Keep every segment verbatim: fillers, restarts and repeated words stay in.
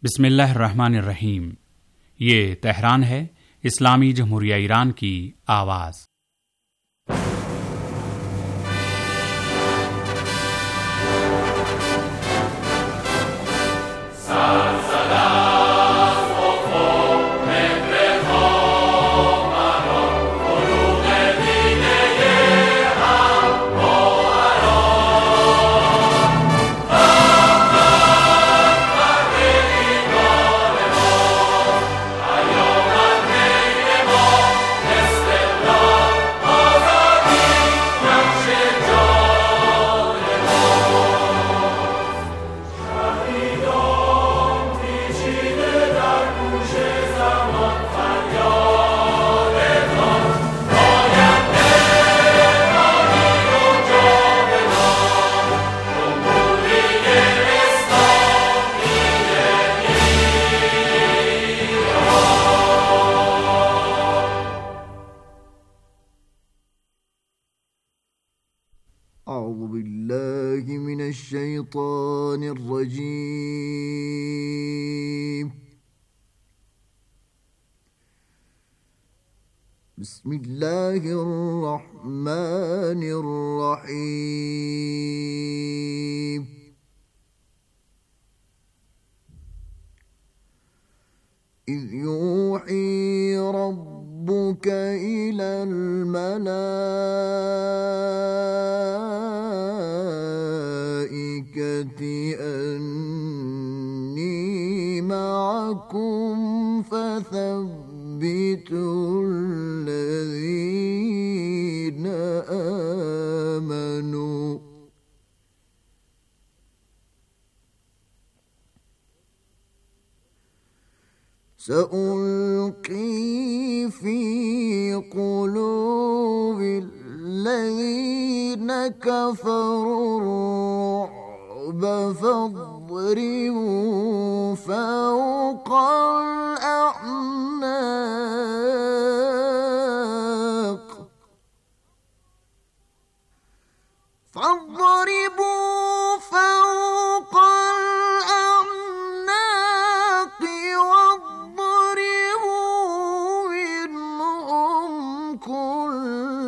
बिस्मिल्लाहिर्रहमानिर्रहीम। ये तेहरान है, इस्लामी जमहूरिया ईरान की आवाज़। أعوذ بالله من الشيطان الرجيم. بسم الله الرحمن الرحيم. إذ يوحي ربك إلى الملائكة أني معكم فثبتوا الذين آمنوا سألقي في قلوب الذين كفروا الرعب فاضربوا فوق الأعناق فاضربوا فوق الأعناق واضربوا منهم كل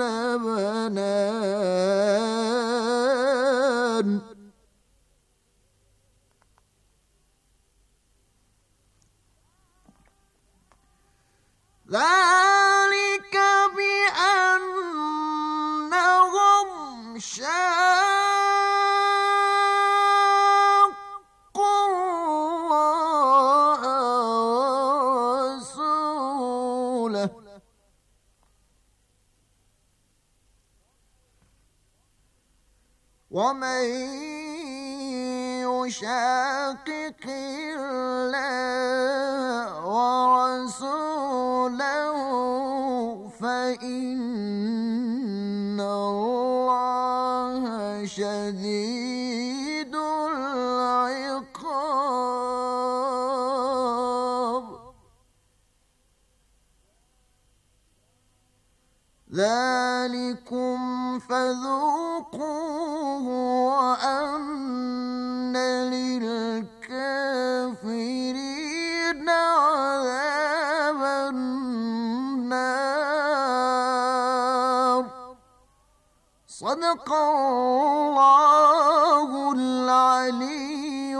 بنان ذلك بأنهم شاقوا الله ورسوله ومن يشاقق الله ورسوله فإن الله شديد العقاب. ذلكم فذوقوه وأن للكافرين عذاب النار. صدق الله العلي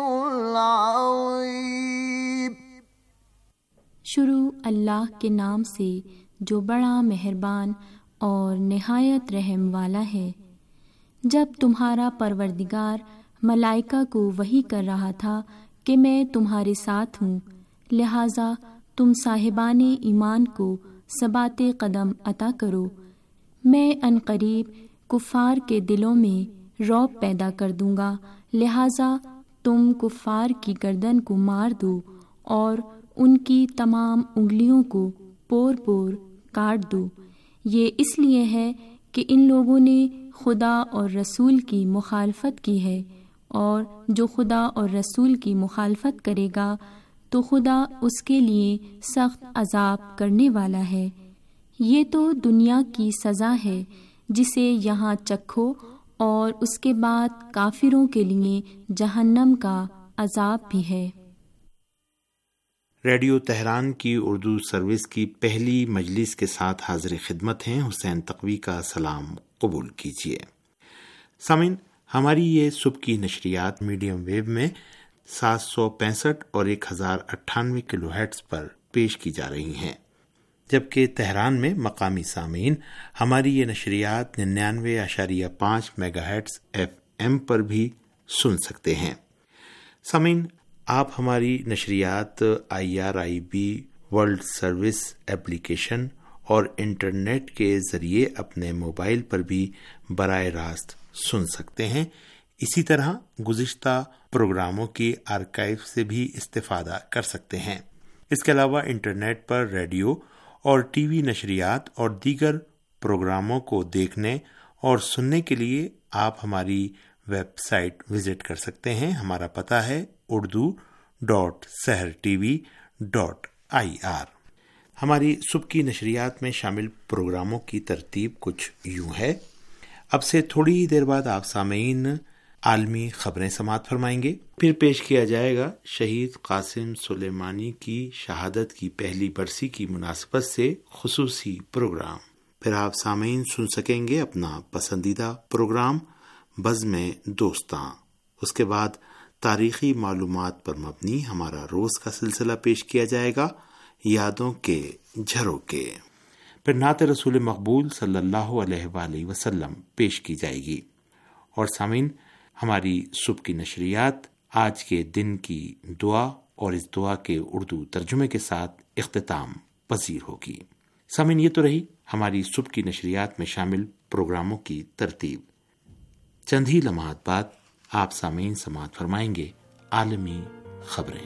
العظيم. शुरू अल्लाह के नाम से जो बड़ा मेहरबान और निहायत रहम वाला है। जब तुम्हारा परवरदिगार मलाइका को वही कर रहा था कि मैं तुम्हारे साथ हूँ, लिहाजा तुम साहिबाने ईमान को सबाते कदम अता करो। मैं अनकरीब कुफ़ार के दिलों में रौब पैदा कर दूँगा, लिहाजा तुम कुफ़ार की गर्दन को मार दो और उनकी तमाम उंगलियों को पोर पोर काट दो। ये इसलिए है कि इन लोगों ने खुदा और रसूल की मुखालफत की है, और जो खुदा और रसूल की मुखालफत करेगा तो खुदा उसके लिए सख्त अजाब करने वाला है। ये तो दुनिया की सज़ा है जिसे यहाँ चखो, और उसके बाद काफिरों के लिए जहन्नम का अजाब भी है। ریڈیو تہران کی اردو سروس کی پہلی مجلس کے ساتھ حاضر خدمت ہیں حسین تقوی کا سلام قبول کیجیے۔ سامعین، ہماری یہ صبح کی نشریات میڈیم ویو میں سات سو پینسٹھ اور ایک ہزار اٹھانوے کلو ہرٹز پر پیش کی جا رہی ہیں، جبکہ تہران میں مقامی سامعین ہماری یہ نشریات ننانوے اشاریہ پانچ میگا ہرٹز ایف ایم پر بھی سن سکتے ہیں۔ سامعین، آپ ہماری نشریات I R I B world service application اور انٹرنیٹ کے ذریعے اپنے موبائل پر بھی براہ راست سن سکتے ہیں۔ اسی طرح گزشتہ پروگراموں کی آرکائیو سے بھی استفادہ کر سکتے ہیں۔ اس کے علاوہ انٹرنیٹ پر ریڈیو اور ٹی وی نشریات اور دیگر پروگراموں کو دیکھنے اور سننے کے لیے آپ ہماری ویب سائٹ وزٹ کر سکتے ہیں۔ ہمارا پتہ ہے Urdu dot Sahar TV dot I R. ہماری صبح کی نشریات میں شامل پروگراموں کی ترتیب کچھ یوں ہے۔ اب سے تھوڑی ہی دیر بعد آپ سامعین عالمی خبریں سماعت فرمائیں گے، پھر پیش کیا جائے گا شہید قاسم سلیمانی کی شہادت کی پہلی برسی کی مناسبت سے خصوصی پروگرام، پھر آپ سامعین سن سکیں گے اپنا پسندیدہ پروگرام بزم دوستاں۔ اس کے بعد تاریخی معلومات پر مبنی ہمارا روز کا سلسلہ پیش کیا جائے گا، یادوں کے جھروکے، پھر نعت رسول مقبول صلی اللہ علیہ وآلہ وسلم پیش کی جائے گی۔ اور سامعین، ہماری صبح کی نشریات آج کے دن کی دعا اور اس دعا کے اردو ترجمے کے ساتھ اختتام پذیر ہوگی۔ سامعین، یہ تو رہی ہماری صبح کی نشریات میں شامل پروگراموں کی ترتیب۔ چند ہی لمحات بعد آپ سامعین سماعت فرمائیں گے عالمی خبریں۔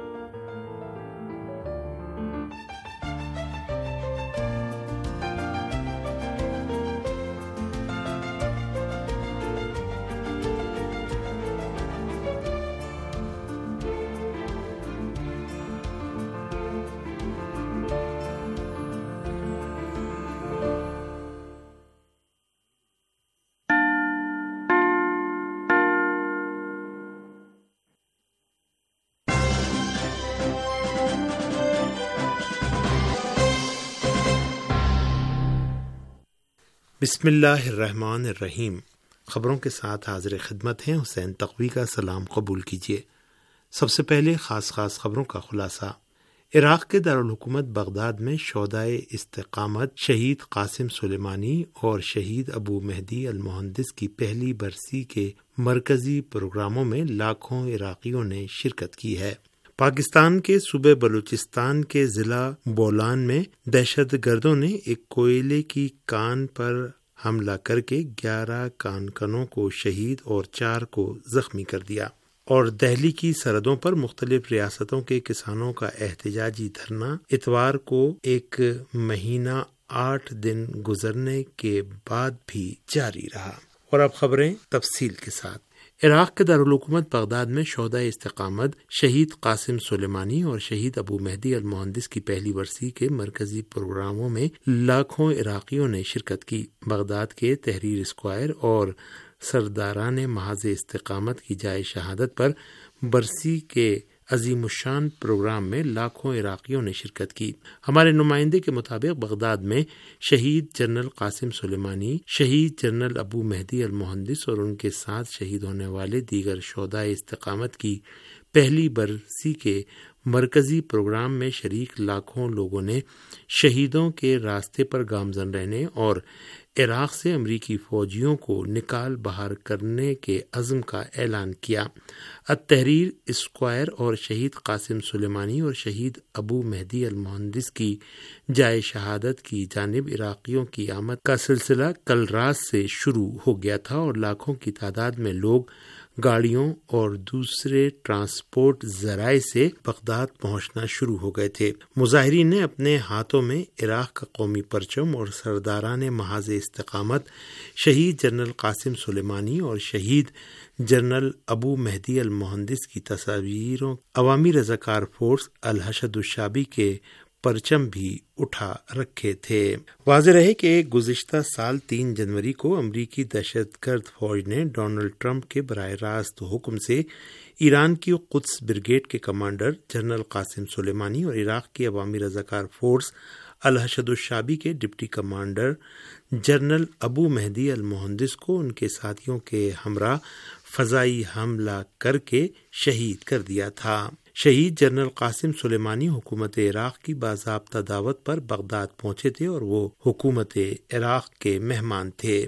بسم اللہ الرحمن الرحیم۔ خبروں کے ساتھ حاضر خدمت ہیں حسین تقوی کا سلام قبول کیجیے۔ سب سے پہلے خاص خاص خبروں کا خلاصہ۔ عراق کے دارالحکومت بغداد میں شہدائے استقامت شہید قاسم سلیمانی اور شہید ابو مہدی المہندس کی پہلی برسی کے مرکزی پروگراموں میں لاکھوں عراقیوں نے شرکت کی ہے۔ پاکستان کے صوبے بلوچستان کے ضلع بولان میں دہشت گردوں نے ایک کوئلے کی کان پر حملہ کر کے گیارہ کانکنوں کو شہید اور چار کو زخمی کر دیا۔ اور دہلی کی سرحدوں پر مختلف ریاستوں کے کسانوں کا احتجاجی دھرنا اتوار کو ایک مہینہ آٹھ دن گزرنے کے بعد بھی جاری رہا۔ اور اب خبریں تفصیل کے ساتھ۔ عراق کے دارالحکومت بغداد میں شہدائے استقامت شہید قاسم سلیمانی اور شہید ابو مہدی المہندس کی پہلی برسی کے مرکزی پروگراموں میں لاکھوں عراقیوں نے شرکت کی۔ بغداد کے تحریر اسکوائر اور سرداران محاذ استقامت کی جائے شہادت پر برسی کے عظیم الشان پروگرام میں لاکھوں عراقیوں نے شرکت کی۔ ہمارے نمائندے کے مطابق بغداد میں شہید جنرل قاسم سلیمانی، شہید جنرل ابو مہدی المہندس اور ان کے ساتھ شہید ہونے والے دیگر شہدائے استقامت کی پہلی برسی کے مرکزی پروگرام میں شریک لاکھوں لوگوں نے شہیدوں کے راستے پر گامزن رہنے اور عراق سے امریکی فوجیوں کو نکال بحر کرنے کے عزم کا اعلان کیا۔ التحریر اسکوائر اور شہید قاسم سلیمانی اور شہید ابو مہدی المہندس کی جائے شہادت کی جانب عراقیوں کی آمد کا سلسلہ کل رات سے شروع ہو گیا تھا اور لاکھوں کی تعداد میں لوگ گاڑیوں اور دوسرے ٹرانسپورٹ ذرائع سے بغداد پہنچنا شروع ہو گئے تھے۔ مظاہرین نے اپنے ہاتھوں میں عراق کا قومی پرچم اور سرداران محاذ استقامت شہید جنرل قاسم سلیمانی اور شہید جنرل ابو مہدی المہندس کی تصاویروں عوامی رضاکار فورس الحشد الشعبی کے پرچم بھی اٹھا رکھے تھے۔ واضح رہے کہ گزشتہ سال تین جنوری کو امریکی دہشت گرد فوج نے ڈونلڈ ٹرمپ کے براہ راست حکم سے ایران کی قدس بریگیڈ کے کمانڈر جنرل قاسم سلیمانی اور عراق کی عوامی رضاکار فورس الحشد الشعبی کے deputy commander general Abu Mahdi al Muhandis کو ان کے ساتھیوں کے ہمراہ فضائی حملہ کر کے شہید کر دیا تھا۔ شہید جنرل قاسم سلیمانی حکومت عراق کی باضابطہ دعوت پر بغداد پہنچے تھے اور وہ حکومت عراق کے مہمان تھے۔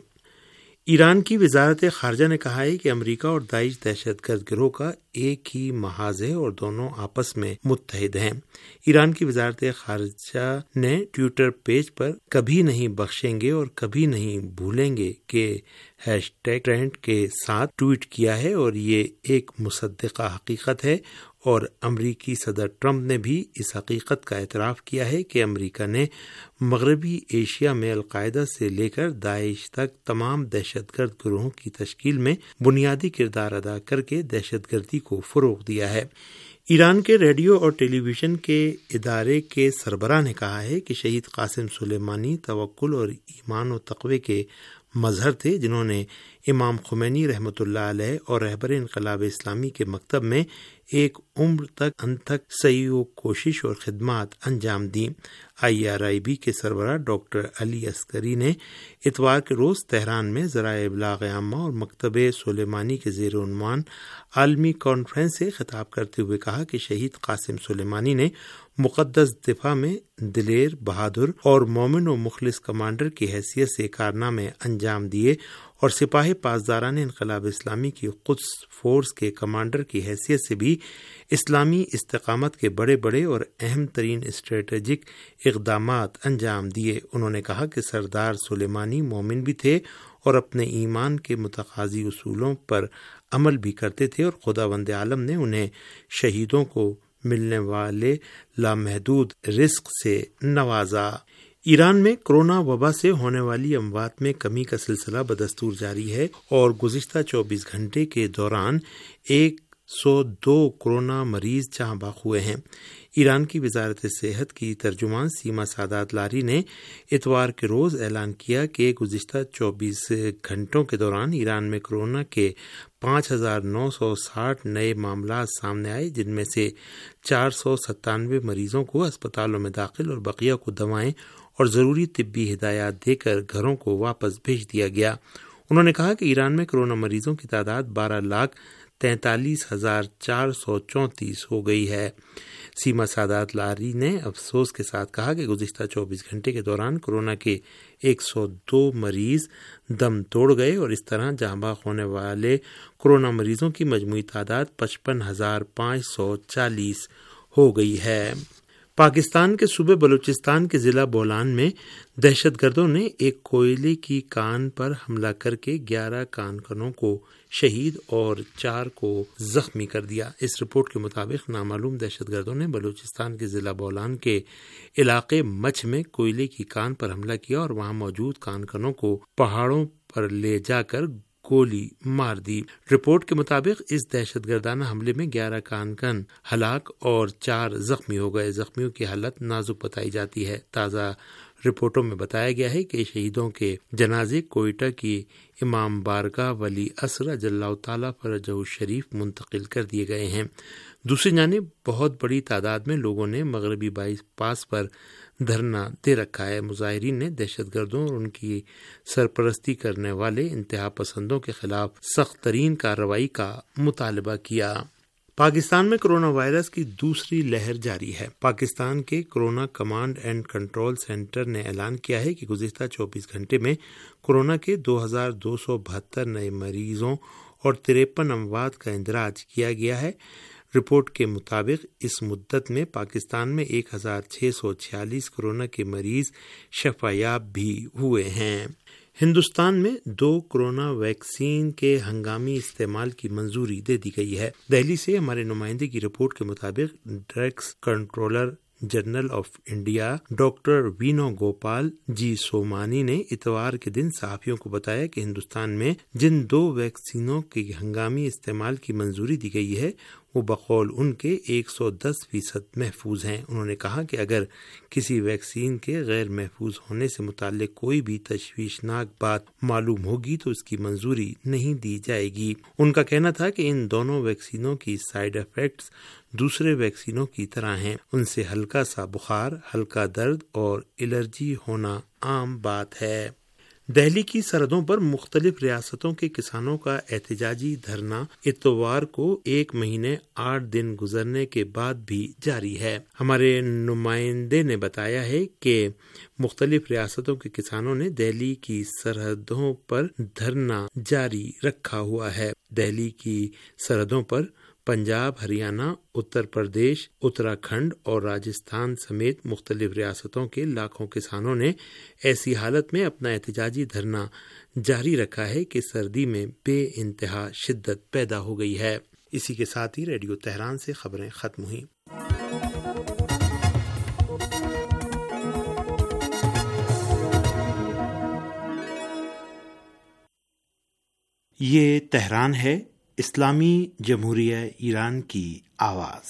ایران کی وزارت خارجہ نے کہا ہے کہ امریکہ اور داعش دہشت گرد گروہ کا ایک ہی محاذ ہے اور دونوں آپس میں متحد ہیں۔ ایران کی وزارت خارجہ نے ٹویٹر پیج پر کبھی نہیں بخشیں گے اور کبھی نہیں بھولیں گے کہ ہیش ٹیگ ٹرینڈ کے ساتھ ٹویٹ کیا ہے اور یہ ایک مصدقہ حقیقت ہے، اور امریکی صدر ٹرمپ نے بھی اس حقیقت کا اعتراف کیا ہے کہ امریکہ نے مغربی ایشیا میں القاعدہ سے لے کر داعش تک تمام دہشت گرد گروہوں کی تشکیل میں بنیادی کردار ادا کر کے دہشت گردی کو فروغ دیا ہے۔ ایران کے ریڈیو اور ٹیلی ویژن کے ادارے کے سربراہ نے کہا ہے کہ شہید قاسم سلیمانی توکل اور ایمان و تقوی کے مظہر تھے، جنہوں نے امام خمینی رحمۃ اللہ علیہ اور رہبر انقلاب اسلامی کے مکتب میں ایک عمر تک انتھک سعی و کوشش اور خدمات انجام دیں۔ آئی آر آئی بی کے سربراہ ڈاکٹر علی عسکری نے اتوار کے روز تہران میں ذرائع ابلاغ عامہ اور مکتب سلیمانی کے زیر عنوان عالمی کانفرنس سے خطاب کرتے ہوئے کہا کہ شہید قاسم سلیمانی نے مقدس دفاع میں دلیر، بہادر اور مومن و مخلص کمانڈر کی حیثیت سے کارنامے انجام دیے اور سپاہی پاسداران انقلاب اسلامی کی قدس فورس کے کمانڈر کی حیثیت سے بھی اسلامی استقامت کے بڑے بڑے اور اہم ترین اسٹریٹجک اقدامات انجام دیے۔ انہوں نے کہا کہ سردار سلیمانی مومن بھی تھے اور اپنے ایمان کے متقاضی اصولوں پر عمل بھی کرتے تھے، اور خداوند عالم نے انہیں شہیدوں کو ملنے والے لامحدود رزق سے نوازا۔ ایران میں کرونا وبا سے ہونے والی اموات میں کمی کا سلسلہ بدستور جاری ہے اور گزشتہ چوبیس گھنٹے کے دوران ایک سو دو کرونا مریض جہاں بخ ہوئے ہیں۔ ایران کی وزارت صحت کی ترجمان سیما سادات لاری نے اتوار کے روز اعلان کیا کہ گزشتہ چوبیس گھنٹوں کے دوران ایران میں کرونا کے پانچ ہزار نو سو ساٹھ نئے معاملات سامنے آئے، جن میں سے چار سو ستانوے مریضوں کو اسپتالوں میں داخل اور بقیہ کو دوائیں اور ضروری طبی ہدایات دے کر گھروں کو واپس بھیج دیا گیا۔ انہوں نے کہا کہ ایران میں کرونا مریضوں کی تعداد بارہ لاکھ تینتالیس ہزار چار سو چونتیس ہو گئی ہے۔ سیما سادات لاری نے افسوس کے ساتھ کہا کہ گزشتہ چوبیس گھنٹے کے دوران کورونا کے ایک سو دو مریض دم توڑ گئے اور اس طرح جہاں بخ ہونے والے کورونا مریضوں کی مجموعی تعداد پچپن ہزار پانچ سو چالیس ہو گئی ہے۔ پاکستان کے صوبے بلوچستان کے ضلع بولان میں دہشت گردوں نے ایک کوئلے کی کان پر حملہ کر کے گیارہ کانکنوں کو شہید اور چار کو زخمی کر دیا۔ اس رپورٹ کے مطابق نامعلوم دہشت گردوں نے بلوچستان کے ضلع بولان کے علاقے مچھ میں کوئلے کی کان پر حملہ کیا اور وہاں موجود کانکنوں کو پہاڑوں پر لے جا کر گولی مار دی۔ رپورٹ کے مطابق اس دہشت گردانہ حملے میں گیارہ کانکن ہلاک اور چار زخمی ہو گئے۔ زخمیوں کی حالت نازک بتائی جاتی ہے۔ تازہ رپورٹوں میں بتایا گیا ہے کہ شہیدوں کے جنازے کوئٹہ کی امام بارگاہ ولی عصر اجل اللہ تعالیٰ فرجہ الشریف منتقل کر دیے گئے ہیں۔ دوسری جانب بہت بڑی تعداد میں لوگوں نے مغربی بائی پاس پر دھرنا دے رکھا ہے۔ مظاہرین نے دہشت گردوں اور ان کی سرپرستی کرنے والے انتہا پسندوں کے خلاف سخت ترین کارروائی کا مطالبہ کیا۔ پاکستان میں کرونا وائرس کی دوسری لہر جاری ہے۔ پاکستان کے corona command and control centre نے اعلان کیا ہے کہ گزشتہ چوبیس گھنٹے میں کورونا کے دو ہزار دو سو بہتر نئے مریضوں اور تریپن اموات کا اندراج کیا گیا ہے۔ رپورٹ کے مطابق اس مدت میں پاکستان میں ایک ہزار چھ سو چھیالیس کورونا کے مریض شفا یاب بھی ہوئے ہیں۔ ہندوستان میں دو کورونا ویکسین کے ہنگامی استعمال کی منظوری دے دی گئی ہے۔ دہلی سے ہمارے نمائندے کی رپورٹ کے مطابق drugs controller general of India doctor Venugopal G Somani نے اتوار کے دن صحافیوں کو بتایا کہ ہندوستان میں جن دو ویکسینوں کی ہنگامی استعمال کی منظوری دی گئی ہے وہ بقول ان کے ایک سو دس فیصد محفوظ ہیں۔ انہوں نے کہا کہ اگر کسی ویکسین کے غیر محفوظ ہونے سے متعلق کوئی بھی تشویشناک بات معلوم ہوگی تو اس کی منظوری نہیں دی جائے گی۔ ان کا کہنا تھا کہ ان دونوں ویکسینوں کی سائیڈ ایفیکٹس دوسرے ویکسینوں کی طرح ہیں، ان سے ہلکا سا بخار، ہلکا درد اور الرجی ہونا عام بات ہے۔ دہلی کی سرحدوں پر مختلف ریاستوں کے کسانوں کا احتجاجی دھرنا اتوار کو ایک مہینے آٹھ دن گزرنے کے بعد بھی جاری ہے۔ ہمارے نمائندے نے بتایا ہے کہ مختلف ریاستوں کے کسانوں نے دہلی کی سرحدوں پر دھرنا جاری رکھا ہوا ہے۔ دہلی کی سرحدوں پر پنجاب، ہریانہ، اتر پردیش، اتراکھنڈ اور راجستھان سمیت مختلف ریاستوں کے لاکھوں کسانوں نے ایسی حالت میں اپنا احتجاجی دھرنا جاری رکھا ہے کہ سردی میں بے انتہا شدت پیدا ہو گئی ہے۔ اسی کے ساتھ ہی ریڈیو تہران سے خبریں ختم ہوئیں۔ یہ تہران ہے، اسلامی جمہوریہ ایران کی آواز۔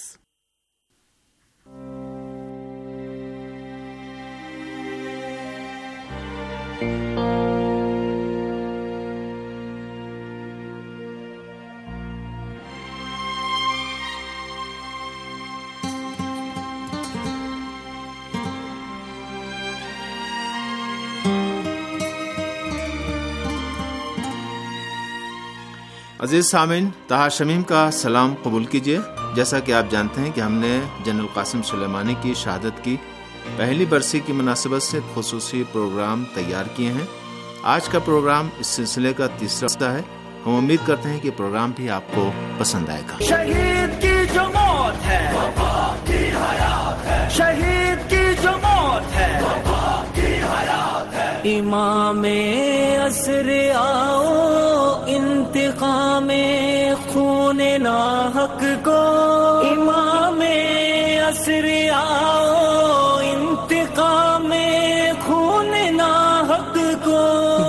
عزیز سامعین، طاہر شمیم کا سلام قبول کیجیے۔ جیسا کہ آپ جانتے ہیں کہ ہم نے جنرل قاسم سلیمانی کی شہادت کی پہلی برسی کی مناسبت سے خصوصی پروگرام تیار کیے ہیں۔ آج کا پروگرام اس سلسلے کا تیسرا حصہ ہے۔ ہم امید کرتے ہیں کہ پروگرام بھی آپ کو پسند آئے گا۔ شہید کی جو موت ہے وفا کی حیات ہے، شہید کی جو موت ہے وفا کی حیات ہے۔ امام عصر آؤ انتقام خون ناحق کو، امام عصر آؤ انتقام خون ناحق کو۔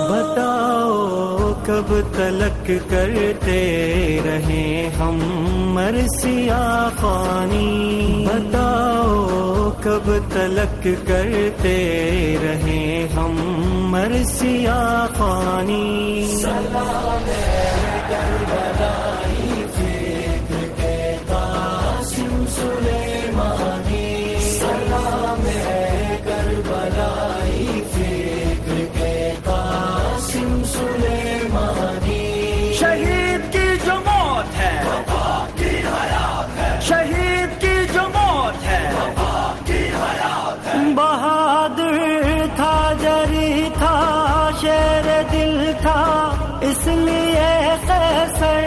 بتاؤ کب تلک کرتے رہیں ہم مرثیہ خوانی، بتاؤ کب تلک کرتے رہیں ہم مرثیہ خوانی۔ سلام ہے کربلائی فکر کے قاسم سلیمانی، سلام ہے کربلائی فکر کے قاسم سلیمانی۔ شہید کی جو موت ہے وفا کی حیات ہے، شہید کی جو موت ہے وفا کی حیات ہے۔ بہادر تھا، جری تھا، شیر دل تھا، اس لیے قیصر۔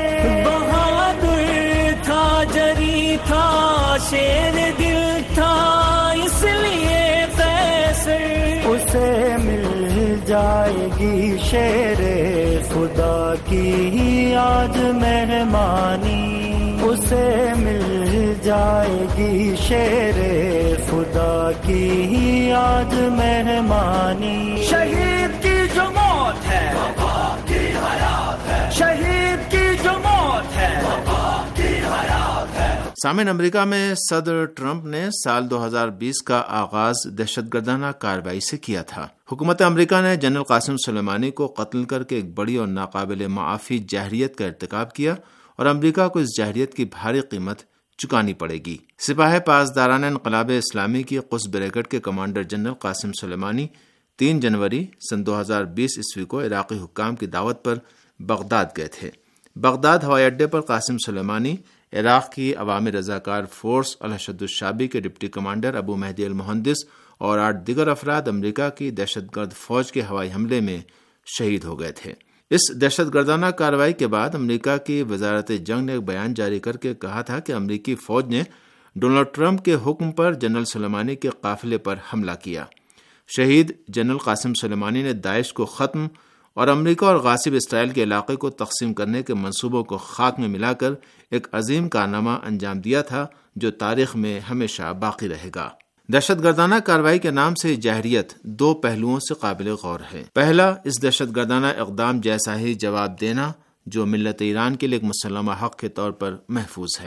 بہادر تھا، جری تھا، شیر دل تھا، اس لیے قیصر۔ اسے مل جائے گی شیر خدا کی آج مہمانی، اسے مل جائے گی شیر خدا کی آج مہمانی۔ شہید کی جو موت ہے وفا کی حیات ہے، شہید کی جو موت ہے وفا کی حیات ہے۔ سامعین، امریکہ میں صدر ٹرمپ نے سال دو ہزار بیس کا آغاز دہشت گردانہ کارروائی سے کیا تھا۔ حکومت امریکہ نے جنرل قاسم سلیمانی کو قتل کر کے ایک بڑی اور ناقابل معافی جہریت کا ارتکاب کیا اور امریکہ کو اس جہریت کی بھاری قیمت چکانی پڑے گی۔ سپاہ پاسداران انقلاب اسلامی کی قدس بریگیڈ کے کمانڈر جنرل قاسم سلیمانی تین جنوری سن دو ہزار بیس عیسوی کو عراقی حکام کی دعوت پر بغداد گئے تھے۔ بغداد ہوائی اڈے پر قاسم سلیمانی عراق کی عوامی رضاکار فورس الحشد الشعبی کے deputy commander Abu Mahdi al Muhandis اور آٹھ دیگر افراد امریکہ کی دہشت گرد فوج کے ہوائی حملے میں شہید ہو گئے تھے۔ اس دہشت گردانہ کارروائی کے بعد امریکہ کی وزارت جنگ نے ایک بیان جاری کر کے کہا تھا کہ امریکی فوج نے ڈونلڈ ٹرمپ کے حکم پر جنرل سلیمانی کے قافلے پر حملہ کیا۔ شہید جنرل قاسم سلیمانی نے داعش کو ختم اور امریکہ اور غاصب اسرائیل کے علاقے کو تقسیم کرنے کے منصوبوں کو خاک میں ملا کر ایک عظیم کارنامہ انجام دیا تھا جو تاریخ میں ہمیشہ باقی رہے گا۔ دہشت گردانہ کارروائی کے نام سے جہریت دو پہلوؤں سے قابل غور ہے۔ پہلا، اس دہشت گردانہ اقدام جیسا ہی جواب دینا جو ملت ایران کے لیے ایک مسلمہ حق کے طور پر محفوظ ہے۔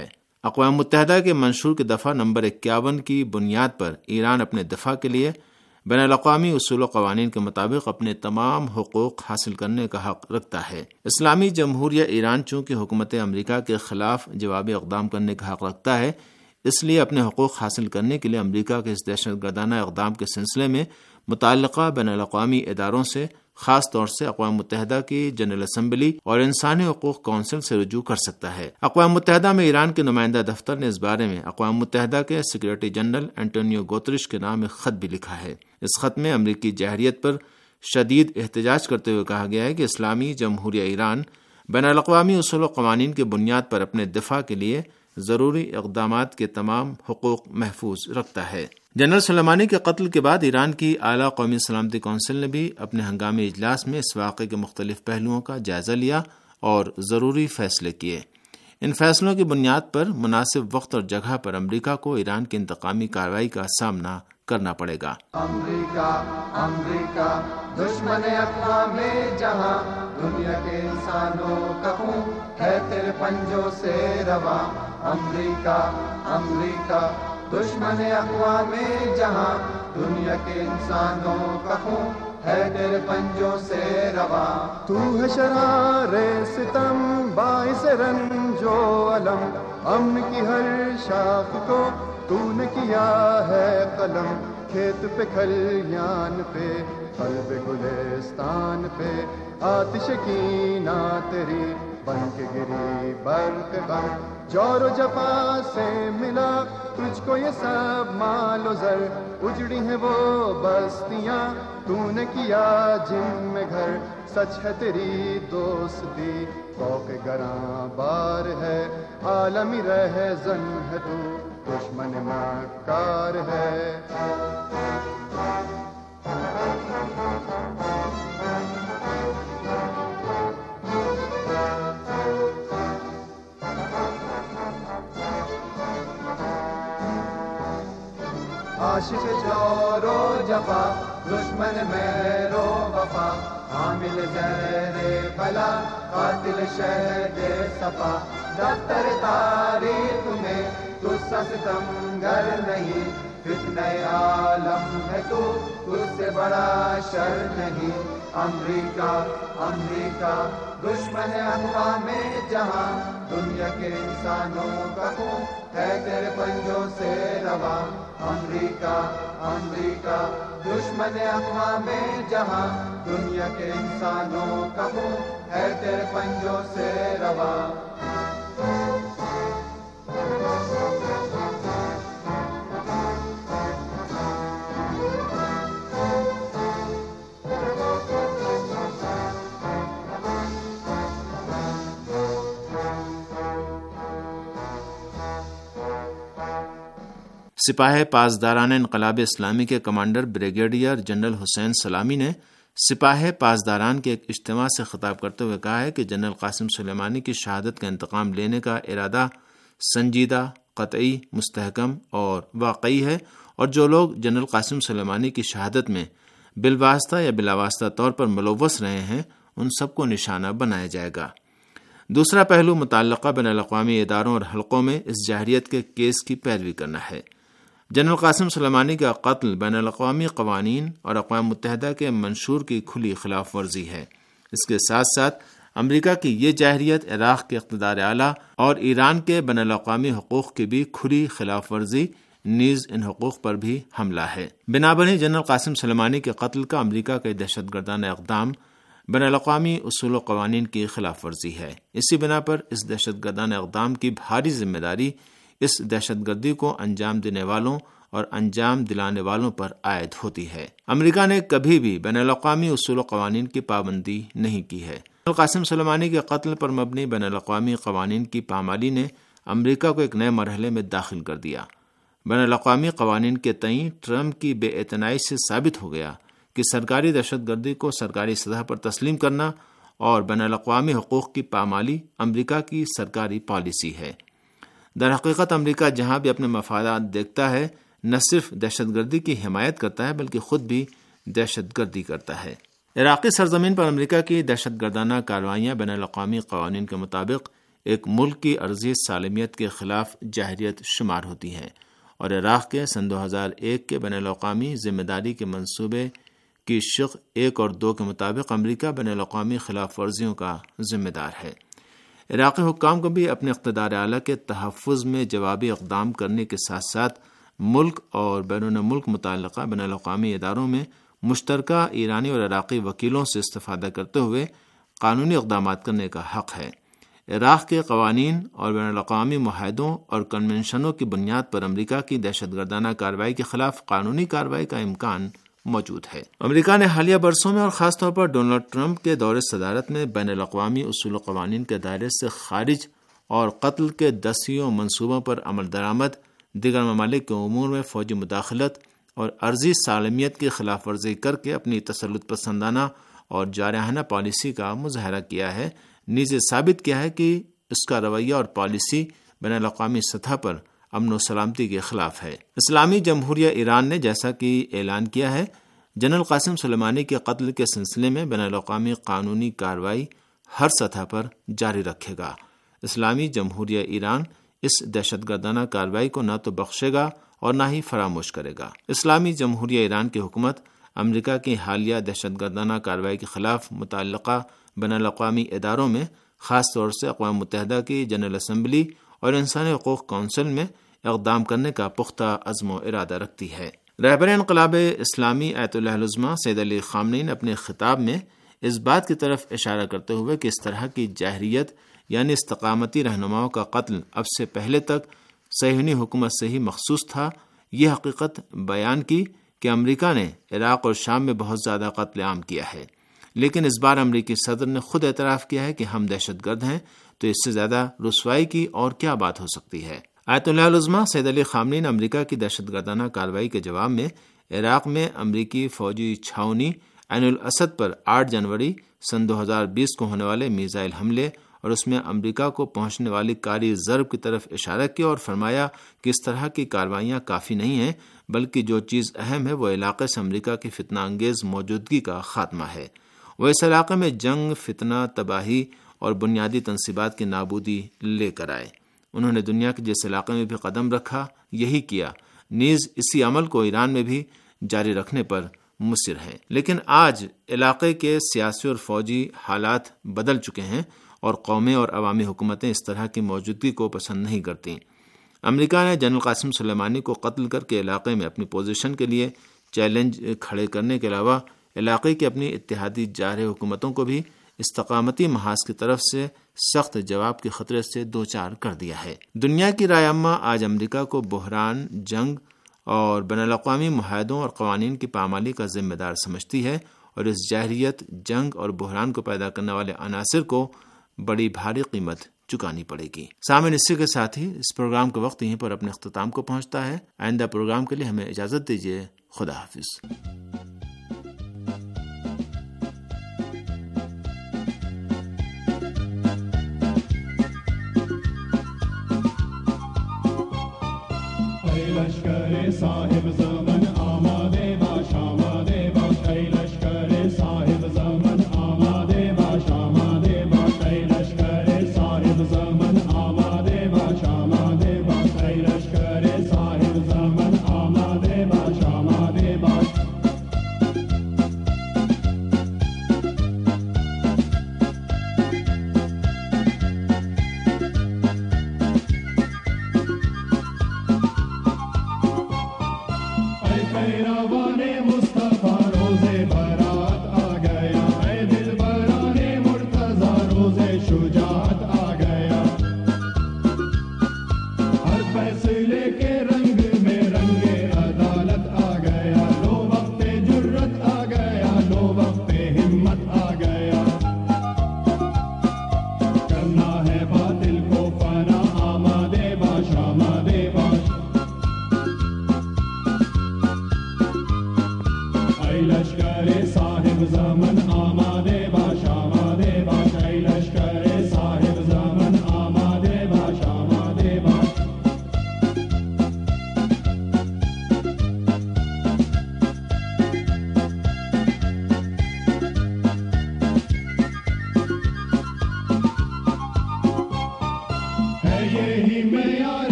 اقوام متحدہ کے منشور کے دفعہ نمبر اکیاون کی بنیاد پر ایران اپنے دفاع کے لیے بین الاقوامی اصول و قوانین کے مطابق اپنے تمام حقوق حاصل کرنے کا حق رکھتا ہے۔ اسلامی جمہوریہ ایران چونکہ حکومت امریکہ کے خلاف جوابی اقدام کرنے کا حق رکھتا ہے، اس لیے اپنے حقوق حاصل کرنے کے لیے امریکہ کے اس دہشت گردانہ اقدام کے سلسلے میں متعلقہ بین الاقوامی اداروں سے، خاص طور سے اقوام متحدہ کی جنرل اسمبلی اور انسانی حقوق کونسل سے رجوع کر سکتا ہے۔ اقوام متحدہ میں ایران کے نمائندہ دفتر نے اس بارے میں اقوام متحدہ کے سیکریٹری جنرل انٹونیو گوترش کے نام ایک خط بھی لکھا ہے۔ اس خط میں امریکی جارحیت پر شدید احتجاج کرتے ہوئے کہا گیا ہے کہ اسلامی جمہوریہ ایران بین الاقوامی اصول و قوانین کی بنیاد پر اپنے دفاع کے لیے ضروری اقدامات کے تمام حقوق محفوظ رکھتا ہے۔ جنرل سلیمانی کے قتل کے بعد ایران کی اعلیٰ قومی سلامتی کونسل نے بھی اپنے ہنگامی اجلاس میں اس واقعے کے مختلف پہلوؤں کا جائزہ لیا اور ضروری فیصلے کیے۔ ان فیصلوں کی بنیاد پر مناسب وقت اور جگہ پر امریکہ کو ایران کی انتقامی کارروائی کا سامنا کرنا پڑے گا۔ امریکہ امریکہ دشمن اقوام جہاں، دنیا کے انسانوں کا خون ہے تیرے پنجوں سے رواں۔ امریکہ امریکہ دشمن اقوام جہاں، دنیا کے انسانوں کا خون ہے تیرے پنجوں سے رواں۔ تو ہے شرار ستم باعث رنج و علم، امن کی ہر شاخ کو تو نے کیا ہے قلم، کھیت پہ کھلیان پہ قلب گلستان پہ آتش کینہ تیری بن کے گری برق غم، جور و جفا سے ملا تجھ کو یہ سب مال و زر، اجڑی ہیں وہ بستیاں تو نے کیا جن میں گھر، سچ ہے تیری دوستی فوق گراں بار ہے، عالمی رہزن ہے تو دشمن مکار ہے۔ عاشق جور و جفا دشمن مہر و وفا، حامل زہر بلا قاتل شہد صفا، دفتر تاریخ میں تو ستمگر نہیں، فتنہ عالم ہے تو تجھ سے بڑا شر نہیں۔ امریکہ امریکہ دشمن اقوام جہاں، دنیا کے انسانوں کا خون ہے تیرے پنجوں سے رواں۔ امریکہ امریکہ دشمن اقوام جہاں، دنیا کے انسانوں کا خون ہے تیرے پنجوں سے رواں۔ سپاہ پاسداران انقلاب اسلامی کے کمانڈر بریگیڈیئر جنرل حسین سلامی نے سپاہ پاسداران کے ایک اجتماع سے خطاب کرتے ہوئے کہا ہے کہ جنرل قاسم سلیمانی کی شہادت کا انتقام لینے کا ارادہ سنجیدہ، قطعی، مستحکم اور واقعی ہے، اور جو لوگ جنرل قاسم سلیمانی کی شہادت میں بالواسطہ یا بلاواسطہ طور پر ملوث رہے ہیں ان سب کو نشانہ بنایا جائے گا۔ دوسرا پہلو متعلقہ بین الاقوامی اداروں اور حلقوں میں اس جارحیت کے کیس کی پیروی کرنا ہے۔ جنرل قاسم سلیمانی کا قتل بین الاقوامی قوانین اور اقوام متحدہ کے منشور کی کھلی خلاف ورزی ہے۔ اس کے ساتھ ساتھ امریکہ کی یہ جارحیت عراق کے اقتدار اعلیٰ اور ایران کے بین الاقوامی حقوق کی بھی کھلی خلاف ورزی، نیز ان حقوق پر بھی حملہ ہے۔ بنابراین جنرل قاسم سلیمانی کے قتل کا امریکہ کے دہشت گردانہ اقدام بین الاقوامی اصول و قوانین کی خلاف ورزی ہے۔ اسی بنا پر اس دہشت گردانہ اقدام کی بھاری ذمہ داری اس دہشت گردی کو انجام دینے والوں اور انجام دلانے والوں پر عائد ہوتی ہے۔ امریکہ نے کبھی بھی بین الاقوامی اصول و قوانین کی پابندی نہیں کی ہے۔ قاسم سلیمانی کے قتل پر مبنی بین الاقوامی قوانین کی پامالی نے امریکہ کو ایک نئے مرحلے میں داخل کر دیا۔ بین الاقوامی قوانین کے تئیں ٹرمپ کی بے اعتنائی سے ثابت ہو گیا کہ سرکاری دہشت گردی کو سرکاری سطح پر تسلیم کرنا اور بین الاقوامی حقوق کی پامالی امریکہ کی سرکاری پالیسی ہے۔ در حقیقت امریکہ جہاں بھی اپنے مفادات دیکھتا ہے نہ صرف دہشت گردی کی حمایت کرتا ہے بلکہ خود بھی دہشت گردی کرتا ہے۔ عراقی سرزمین پر امریکہ کی دہشت گردانہ کارروائیاں بین الاقوامی قوانین کے مطابق ایک ملک کی عرضی سالمیت کے خلاف جاہریت شمار ہوتی ہیں، اور عراق کے سن دو ہزار ایک کے بین الاقوامی ذمہ داری کے منصوبے کی شق ایک اور دو کے مطابق امریکہ بین الاقوامی خلاف ورزیوں کا ذمہ دار ہے۔ عراقی حکام کو بھی اپنے اقتدار اعلیٰ کے تحفظ میں جوابی اقدام کرنے کے ساتھ ساتھ ملک اور بیرون ملک متعلقہ بین الاقوامی اداروں میں مشترکہ ایرانی اور عراقی وکیلوں سے استفادہ کرتے ہوئے قانونی اقدامات کرنے کا حق ہے۔ عراق کے قوانین اور بین الاقوامی معاہدوں اور کنونشنوں کی بنیاد پر امریکہ کی دہشت گردانہ کارروائی کے خلاف قانونی کارروائی کا امکان موجود ہے۔ امریکہ نے حالیہ برسوں میں اور خاص طور پر ڈونلڈ ٹرمپ کے دور صدارت میں بین الاقوامی اصول و قوانین کے دائرے سے خارج اور قتل کے دسیوں منصوبوں پر عمل درآمد، دیگر ممالک کے امور میں فوجی مداخلت اور عرضی سالمیت کی خلاف ورزی کر کے اپنی تسلط پسندانہ اور جارحانہ پالیسی کا مظاہرہ کیا ہے، نیز یہ ثابت کیا ہے کہ اس کا رویہ اور پالیسی بین الاقوامی سطح پر امن و سلامتی کے خلاف ہے۔ اسلامی جمہوریہ ایران نے جیسا کہ اعلان کیا ہے، جنرل قاسم سلیمانی کے قتل کے سلسلے میں بین الاقوامی قانونی کارروائی ہر سطح پر جاری رکھے گا۔ اسلامی جمہوریہ ایران اس دہشت گردانہ کارروائی کو نہ تو بخشے گا اور نہ ہی فراموش کرے گا۔ اسلامی جمہوریہ ایران کی حکومت امریکہ کی حالیہ دہشت گردانہ کارروائی کے خلاف متعلقہ بین الاقوامی اداروں میں، خاص طور سے اقوام متحدہ کی جنرل اسمبلی اور انسانی حقوق کونسل میں اقدام کرنے کا پختہ عزم و ارادہ رکھتی ہے۔ رہبر انقلاب اسلامی آیت اللہ العظمہ سید علی خامنئی نے اپنے خطاب میں اس بات کی طرف اشارہ کرتے ہوئے کہ اس طرح کی جاہریت یعنی استقامتی رہنماؤں کا قتل اب سے پہلے تک صہیونی حکومت سے ہی مخصوص تھا، یہ حقیقت بیان کی کہ امریکہ نے عراق اور شام میں بہت زیادہ قتل عام کیا ہے، لیکن اس بار امریکی صدر نے خود اعتراف کیا ہے کہ ہم دہشت گرد ہیں، تو اس سے زیادہ رسوائی کی اور کیا بات ہو سکتی ہے۔ آیت اللہ العظمہ سید علی خامنئی نے امریکہ کی دہشت گردانہ کارروائی کے جواب میں عراق میں امریکی فوجی چھاؤنی عین الاسد پر آٹھ جنوری سن دو ہزار بیس کو ہونے والے میزائل حملے اور اس میں امریکہ کو پہنچنے والی کاری ضرب کی طرف اشارہ کیا اور فرمایا کہ اس طرح کی کارروائیاں کافی نہیں ہیں، بلکہ جو چیز اہم ہے وہ علاقے سے امریکہ کی فتنہ انگیز موجودگی کا خاتمہ ہے۔ وہ اس علاقے میں جنگ، فتنہ، تباہی اور بنیادی تنصیبات کی نابودی لے کر آئے۔ انہوں نے دنیا کے جس علاقے میں بھی قدم رکھا یہی کیا، نیز اسی عمل کو ایران میں بھی جاری رکھنے پر مصر ہیں۔ لیکن آج علاقے کے سیاسی اور فوجی حالات بدل چکے ہیں اور قومیں اور عوامی حکومتیں اس طرح کی موجودگی کو پسند نہیں کرتیں۔ امریکہ نے جنرل قاسم سلیمانی کو قتل کر کے علاقے میں اپنی پوزیشن کے لیے چیلنج کھڑے کرنے کے علاوہ علاقے کی اپنی اتحادی جارح حکومتوں کو بھی استقامتی محاذ کی طرف سے سخت جواب کے خطرے سے دوچار کر دیا ہے۔ دنیا کی رائے عامہ آج امریکہ کو بحران، جنگ اور بین الاقوامی معاہدوں اور قوانین کی پامالی کا ذمہ دار سمجھتی ہے، اور اس جاہریت، جنگ اور بحران کو پیدا کرنے والے عناصر کو بڑی بھاری قیمت چکانی پڑے گی۔ سامعین، اسی کے ساتھ ہی اس پروگرام کا وقت یہیں پر اپنے اختتام کو پہنچتا ہے۔ آئندہ پروگرام کے لیے ہمیں اجازت دیجیے۔ خدا حافظ۔ لشکر صاحب زمن آماده باش، آماده باش ای لشکر صاحب زمن آماده باش، آماده باش ای لشکر صاحب زمن آماده باش، آماده باش ای لشکر صاحب زمن آماده باش، آماده باش۔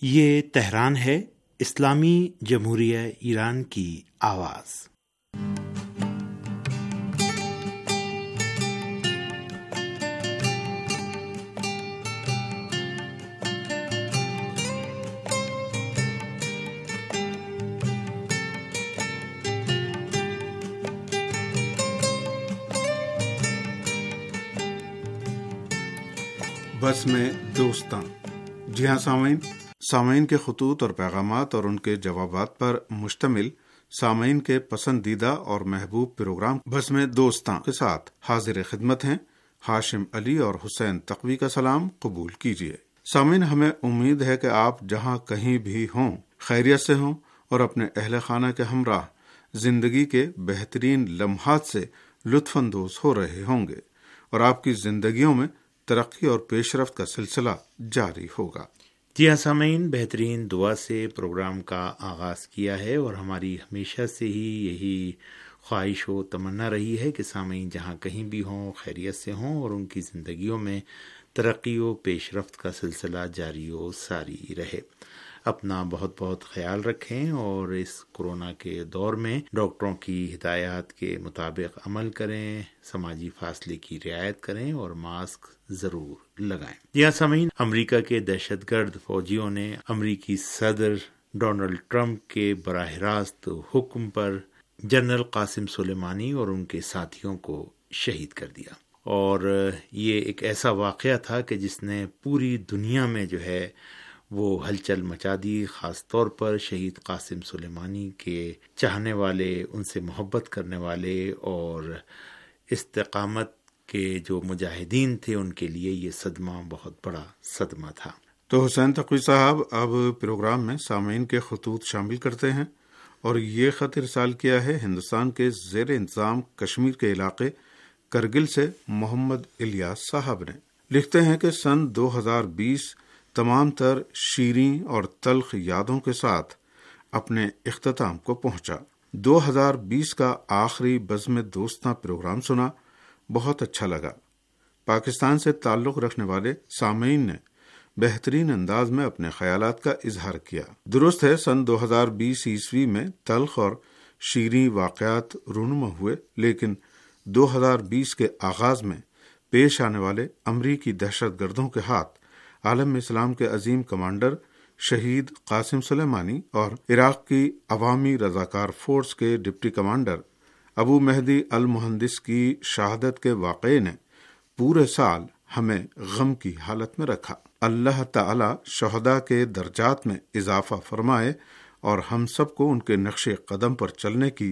یہ تہران ہے، اسلامی جمہوریہ ایران کی آواز۔ بس میں دوستاں۔ جی ہاں سامعین، سامعین کے خطوط اور پیغامات اور ان کے جوابات پر مشتمل سامعین کے پسندیدہ اور محبوب پروگرام بس میں دوستاں کے ساتھ حاضر خدمت ہیں ہاشم علی اور حسین تقوی کا سلام قبول کیجیے۔ سامعین، ہمیں امید ہے کہ آپ جہاں کہیں بھی ہوں خیریت سے ہوں اور اپنے اہل خانہ کے ہمراہ زندگی کے بہترین لمحات سے لطف اندوز ہو رہے ہوں گے اور آپ کی زندگیوں میں ترقی اور پیش رفت کا سلسلہ جاری ہوگا۔ جی ہاں سامعین، بہترین دعا سے پروگرام کا آغاز کیا ہے اور ہماری ہمیشہ سے ہی یہی خواہش و تمنا رہی ہے کہ سامعین جہاں کہیں بھی ہوں خیریت سے ہوں اور ان کی زندگیوں میں ترقی و پیش رفت کا سلسلہ جاری و ساری رہے۔ اپنا بہت بہت خیال رکھیں اور اس کورونا کے دور میں ڈاکٹروں کی ہدایات کے مطابق عمل کریں، سماجی فاصلے کی رعایت کریں اور ماسک ضرور لگائیں۔ یہ سامعین، امریکہ کے دہشت گرد فوجیوں نے امریکی صدر ڈونلڈ ٹرمپ کے براہ راست حکم پر جنرل قاسم سلیمانی اور ان کے ساتھیوں کو شہید کر دیا، اور یہ ایک ایسا واقعہ تھا کہ جس نے پوری دنیا میں جو ہے وہ ہلچل مچا دی، خاص طور پر شہید قاسم سلیمانی کے چاہنے والے، ان سے محبت کرنے والے اور استقامت کے جو مجاہدین تھے ان کے لیے یہ صدمہ بہت بڑا صدمہ تھا۔ تو حسین تقوی صاحب اب پروگرام میں سامعین کے خطوط شامل کرتے ہیں، اور یہ خط ارسال کیا ہے ہندوستان کے زیر انتظام کشمیر کے علاقے کرگل سے محمد الیاس صاحب نے۔ لکھتے ہیں کہ سن دو ہزار بیس تمام تر شیریں اور تلخ یادوں کے ساتھ اپنے اختتام کو پہنچا۔ دو ہزار بیس کا آخری بزم دوستاں پروگرام سنا، بہت اچھا لگا۔ پاکستان سے تعلق رکھنے والے سامعین نے بہترین انداز میں اپنے خیالات کا اظہار کیا۔ درست ہے، سن دو ہزار بیس عیسوی میں تلخ اور شیریں واقعات رونما ہوئے، لیکن دو ہزار بیس کے آغاز میں پیش آنے والے امریکی دہشت گردوں کے ہاتھ عالم اسلام کے عظیم کمانڈر شہید قاسم سلیمانی اور عراق کی عوامی رضاکار فورس کے deputy commander Abu Mahdi al Muhandis کی شہادت کے واقعے نے پورے سال ہمیں غم کی حالت میں رکھا۔ اللہ تعالی شہداء کے درجات میں اضافہ فرمائے اور ہم سب کو ان کے نقش قدم پر چلنے کی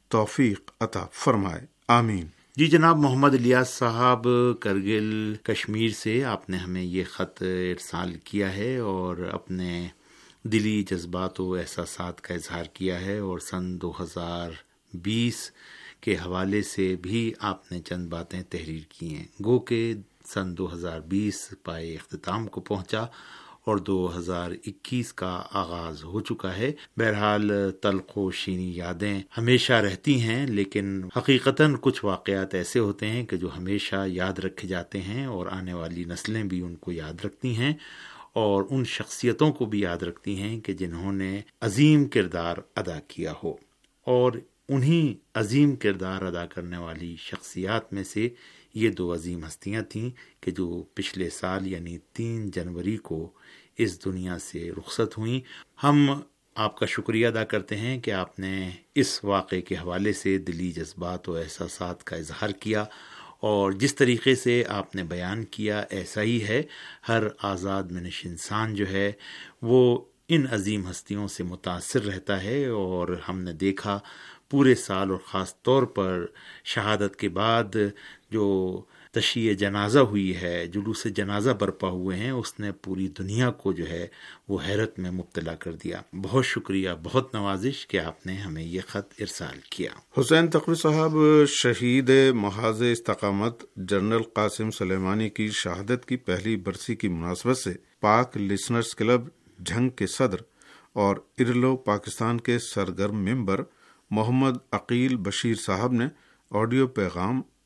توفیق عطا فرمائے، آمین۔ جی جناب محمد الیاس صاحب کرگل کشمیر سے آپ نے ہمیں یہ خط ارسال کیا ہے اور اپنے دلی جذبات و احساسات کا اظہار کیا ہے، اور سن دو ہزار بیس کے حوالے سے بھی آپ نے چند باتیں تحریر کی ہیں، گو کہ سن دو ہزار بیس پائے اختتام کو پہنچا اور دو ہزار اکیس کا آغاز ہو چکا ہے۔ بہرحال تلخ و شیریں یادیں ہمیشہ رہتی ہیں، لیکن حقیقتاً کچھ واقعات ایسے ہوتے ہیں کہ جو ہمیشہ یاد رکھے جاتے ہیں اور آنے والی نسلیں بھی ان کو یاد رکھتی ہیں اور ان شخصیتوں کو بھی یاد رکھتی ہیں کہ جنہوں نے عظیم کردار ادا کیا ہو، اور انہی عظیم کردار ادا کرنے والی شخصیات میں سے یہ دو عظیم ہستیاں تھیں کہ جو پچھلے سال یعنی تین جنوری کو اس دنیا سے رخصت ہوئیں۔ ہم آپ کا شکریہ ادا کرتے ہیں کہ آپ نے اس واقعے کے حوالے سے دلی جذبات و احساسات کا اظہار کیا، اور جس طریقے سے آپ نے بیان کیا ایسا ہی ہے۔ ہر آزاد منش انسان جو ہے وہ ان عظیم ہستیوں سے متاثر رہتا ہے، اور ہم نے دیکھا پورے سال اور خاص طور پر شہادت کے بعد جو تشییع جنازہ ہوئی ہے، جلوس جنازہ برپا ہوئے ہیں، اس نے پوری دنیا کو جو ہے وہ حیرت میں مبتلا کر دیا۔ بہت شکریہ، بہت نوازش کہ آپ نے ہمیں یہ خط ارسال کیا۔ حسین تقوی صاحب، شہید محاذ استقامت جنرل قاسم سلیمانی کی شہادت کی پہلی برسی کی مناسبت سے پاک لسنرز کلب جھنگ کے صدر اور ارلو پاکستان کے سرگرم ممبر محمد عقیل بشیر صاحب نے آڈیو پیغام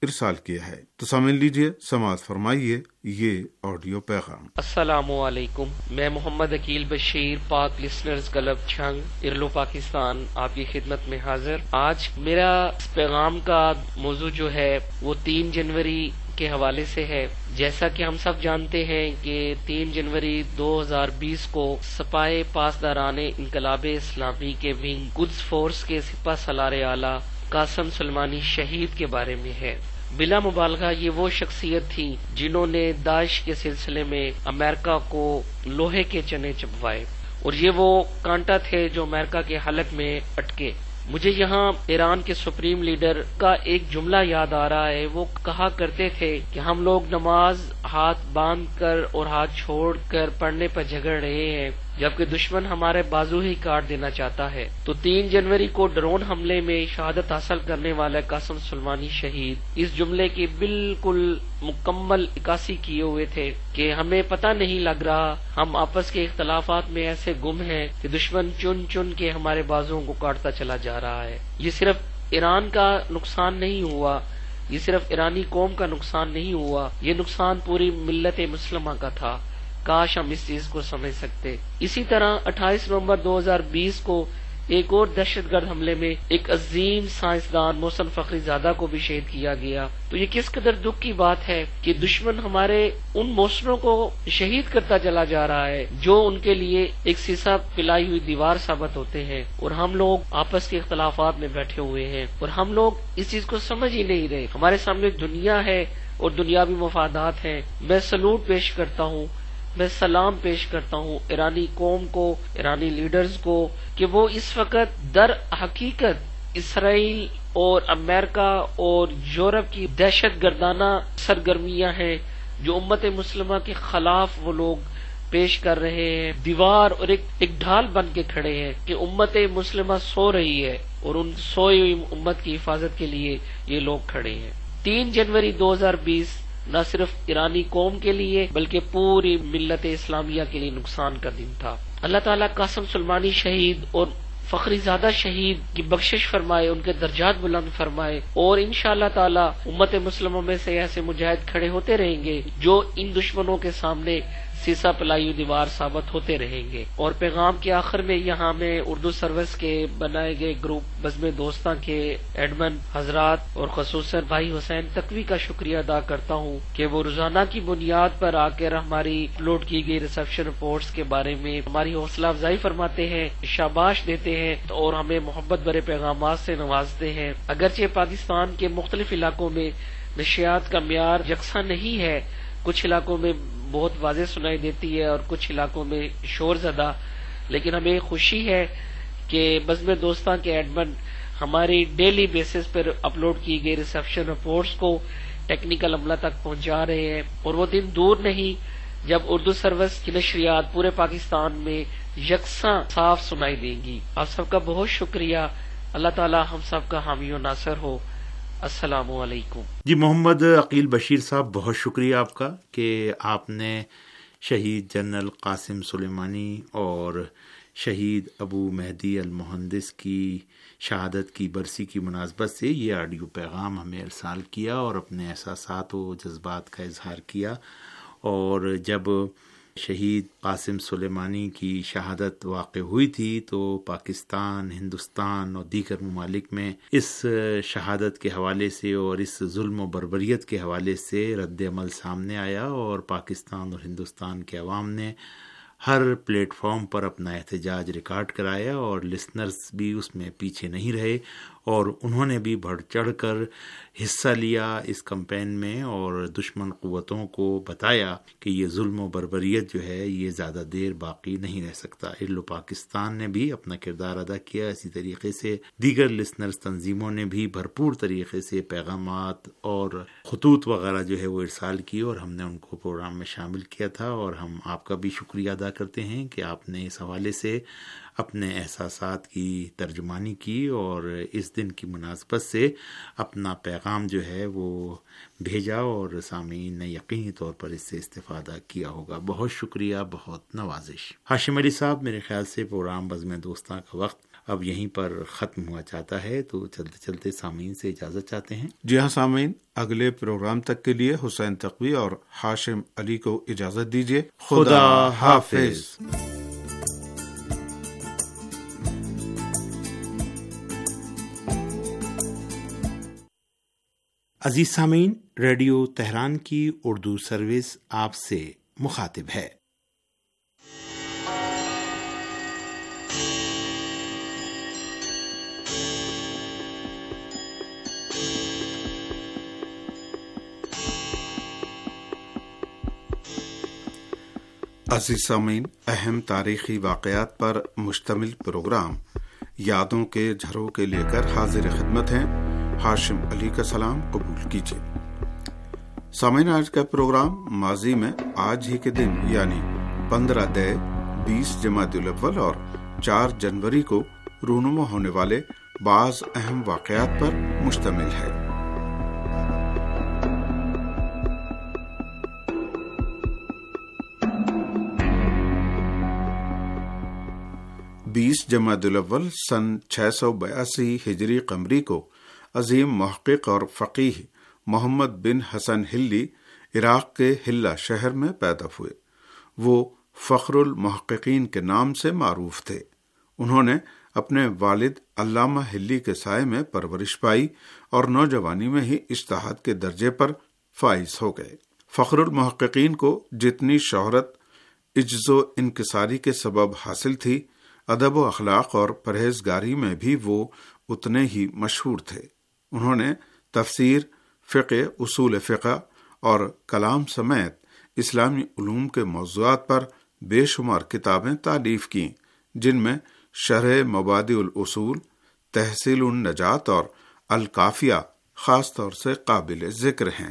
ارسال کیا ہے۔ تو سامعین لیجیے، سماعت فرمائیے یہ آڈیو پیغام۔ السلام علیکم، میں محمد عقیل بشیر، پاک لسنرز کلب چھنگ، ارلو پاکستان، آپ کی خدمت میں حاضر۔ آج میرا اس پیغام کا موضوع جو ہے وہ تین جنوری کے حوالے سے ہے۔ جیسا کہ ہم سب جانتے ہیں کہ تین جنوری دو ہزار بیس کو سپاہ پاسداران انقلاب اسلامی کے ونگ قدس فورس کے سپہ سالار اعلیٰ قاسم سلیمانی شہید کے بارے میں ہے۔ بلا مبالغہ یہ وہ شخصیت تھی جنہوں نے داعش کے سلسلے میں امریکہ کو لوہے کے چنے چبوائے، اور یہ وہ کانٹا تھے جو امریکہ کے حلق میں اٹکے۔ مجھے یہاں ایران کے سپریم لیڈر کا ایک جملہ یاد آ رہا ہے۔ وہ کہا کرتے تھے کہ ہم لوگ نماز ہاتھ باندھ کر اور ہاتھ چھوڑ کر پڑھنے پر جھگڑ رہے ہیں، جبکہ دشمن ہمارے بازو ہی کاٹ دینا چاہتا ہے۔ تو تین جنوری کو ڈرون حملے میں شہادت حاصل کرنے والا قاسم سلیمانی شہید اس جملے کی بالکل مکمل عکاسی کیے ہوئے تھے کہ ہمیں پتہ نہیں لگ رہا، ہم آپس کے اختلافات میں ایسے گم ہیں کہ دشمن چن چن کے ہمارے بازوؤں کو کاٹتا چلا جا رہا ہے۔ یہ صرف ایران کا نقصان نہیں ہوا، یہ صرف ایرانی قوم کا نقصان نہیں ہوا، یہ نقصان پوری ملت مسلمہ کا تھا۔ کاش ہم اس چیز کو سمجھ سکتے۔ اسی طرح اٹھائیس نومبر دو ہزار بیس کو ایک اور دہشت گرد حملے میں ایک عظیم سائنسدان محسن فخری زادہ کو بھی شہید کیا گیا۔ تو یہ کس قدر دکھ کی بات ہے کہ دشمن ہمارے ان محسنوں کو شہید کرتا چلا جا رہا ہے جو ان کے لیے ایک سیسا پلائی ہوئی دیوار ثابت ہوتے ہیں، اور ہم لوگ آپس کے اختلافات میں بیٹھے ہوئے ہیں اور ہم لوگ اس چیز کو سمجھ ہی نہیں رہے۔ ہمارے سامنے دنیا ہے اور دنیاوی مفادات ہیں۔ میں سلوٹ پیش کرتا ہوں، میں سلام پیش کرتا ہوں ایرانی قوم کو، ایرانی لیڈرز کو، کہ وہ اس وقت در حقیقت اسرائیل اور امریکہ اور یورپ کی دہشت گردانہ سرگرمیاں ہیں جو امت مسلمہ کے خلاف وہ لوگ پیش کر رہے ہیں، دیوار اور ایک ایک ڈھال بن کے کھڑے ہیں کہ امت مسلمہ سو رہی ہے اور ان سوئی ہوئی امت کی حفاظت کے لیے یہ لوگ کھڑے ہیں۔ تین جنوری دو ہزار بیس نہ صرف ایرانی قوم کے لیے بلکہ پوری ملت اسلامیہ کے لیے نقصان کا دن تھا۔ اللہ تعالیٰ قاسم سلیمانی شہید اور فخری زادہ شہید کی بخشش فرمائے، ان کے درجات بلند فرمائے، اور انشاءاللہ تعالیٰ امت مسلموں میں سے ایسے مجاہد کھڑے ہوتے رہیں گے جو ان دشمنوں کے سامنے سیسا پلائی دیوار ثابت ہوتے رہیں گے۔ اور پیغام کے آخر میں یہاں میں اردو سروس کے بنائے گئے گروپ بزم دوستاں کے ایڈمن حضرات اور خصوصاً بھائی حسین تقوی کا شکریہ ادا کرتا ہوں کہ وہ روزانہ کی بنیاد پر آ کر ہماری اپلوڈ کی گئی ریسیپشن رپورٹس کے بارے میں ہماری حوصلہ افزائی فرماتے ہیں، شاباش دیتے ہیں اور ہمیں محبت بھرے پیغامات سے نوازتے ہیں۔ اگرچہ پاکستان کے مختلف علاقوں میں نشریات کا معیار یکساں نہیں ہے، کچھ علاقوں میں بہت واضح سنائی دیتی ہے اور کچھ علاقوں میں شور زدہ، لیکن ہمیں خوشی ہے کہ بزم دوستاں کے ایڈمن ہماری ڈیلی بیسس پر اپلوڈ کی گئی ریسیپشن رپورٹس کو ٹیکنیکل عملہ تک پہنچا رہے ہیں، اور وہ دن دور نہیں جب اردو سروس کی نشریات پورے پاکستان میں یکساں صاف سنائی دیں گی۔ آپ سب کا بہت شکریہ، اللہ تعالی ہم سب کا حامی و ناصر ہو۔ السلام علیکم۔ جی محمد عقیل بشیر صاحب، بہت شکریہ آپ کا کہ آپ نے شہید جنرل قاسم سلیمانی اور شہید ابو مہدی المہندس کی شہادت کی برسی کی مناسبت سے یہ آڈیو پیغام ہمیں ارسال کیا اور اپنے احساسات و جذبات کا اظہار کیا۔ اور جب شہید قاسم سلیمانی کی شہادت واقع ہوئی تھی تو پاکستان، ہندوستان اور دیگر ممالک میں اس شہادت کے حوالے سے اور اس ظلم و بربریت کے حوالے سے رد عمل سامنے آیا، اور پاکستان اور ہندوستان کے عوام نے ہر پلیٹ فارم پر اپنا احتجاج ریکارڈ کرایا، اور لسنرز بھی اس میں پیچھے نہیں رہے، اور انہوں نے بھی بڑھ چڑھ کر حصہ لیا اس کمپین میں اور دشمن قوتوں کو بتایا کہ یہ ظلم و بربریت جو ہے یہ زیادہ دیر باقی نہیں رہ سکتا۔ ارلو پاکستان نے بھی اپنا کردار ادا کیا، اسی طریقے سے دیگر لسنرز تنظیموں نے بھی بھرپور طریقے سے پیغامات اور خطوط وغیرہ جو ہے وہ ارسال کی، اور ہم نے ان کو پروگرام میں شامل کیا تھا، اور ہم آپ کا بھی شکریہ ادا کرتے ہیں کہ آپ نے اس حوالے سے اپنے احساسات کی ترجمانی کی اور اس دن کی مناسبت سے اپنا پیغام جو ہے وہ بھیجا، اور سامعین نے یقینی طور پر اس سے استفادہ کیا ہوگا۔ بہت شکریہ، بہت نوازش۔ ہاشم علی صاحب، میرے خیال سے پروگرام بزم دوستاں کا وقت اب یہیں پر ختم ہوا چاہتا ہے، تو چلتے چلتے سامعین سے اجازت چاہتے ہیں۔ جی ہاں سامعین، اگلے پروگرام تک کے لیے حسین تقوی اور ہاشم علی کو اجازت دیجیے۔ خدا حافظ۔ عزیز سامعین، ریڈیو تہران کی اردو سروس آپ سے مخاطب ہے۔ عزیز سامعین، اہم تاریخی واقعات پر مشتمل پروگرام یادوں کے جھروکے لے کر حاضر خدمت ہیں۔ ہاشم علی کا سلام قبول کیجیے۔ سامعین، آج کا پروگرام ماضی میں آج ہی کے دن یعنی پندرہ دے، بیس جمادی الاول اور چار جنوری کو رونما ہونے والے بعض اہم واقعات پر مشتمل ہے۔ بیس جمادی الاول سن چھ سو بیاسی ہجری قمری کو عظیم محقق اور فقیہ محمد بن حسن ہلی عراق کے ہلہ شہر میں پیدا ہوئے۔ وہ فخر المحققین کے نام سے معروف تھے۔ انہوں نے اپنے والد علامہ ہلی کے سائے میں پرورش پائی اور نوجوانی میں ہی اجتہاد کے درجے پر فائز ہو گئے۔ فخر المحققین کو جتنی شہرت عجز و انکساری کے سبب حاصل تھی، ادب و اخلاق اور پرہیزگاری میں بھی وہ اتنے ہی مشہور تھے۔ انہوں نے تفسیر، فقہ، اصول فقہ اور کلام سمیت اسلامی علوم کے موضوعات پر بے شمار کتابیں تالیف کیں، جن میں شرح مبادئ الاصول، تحصیل النجات اور الکافیہ خاص طور سے قابل ذکر ہیں۔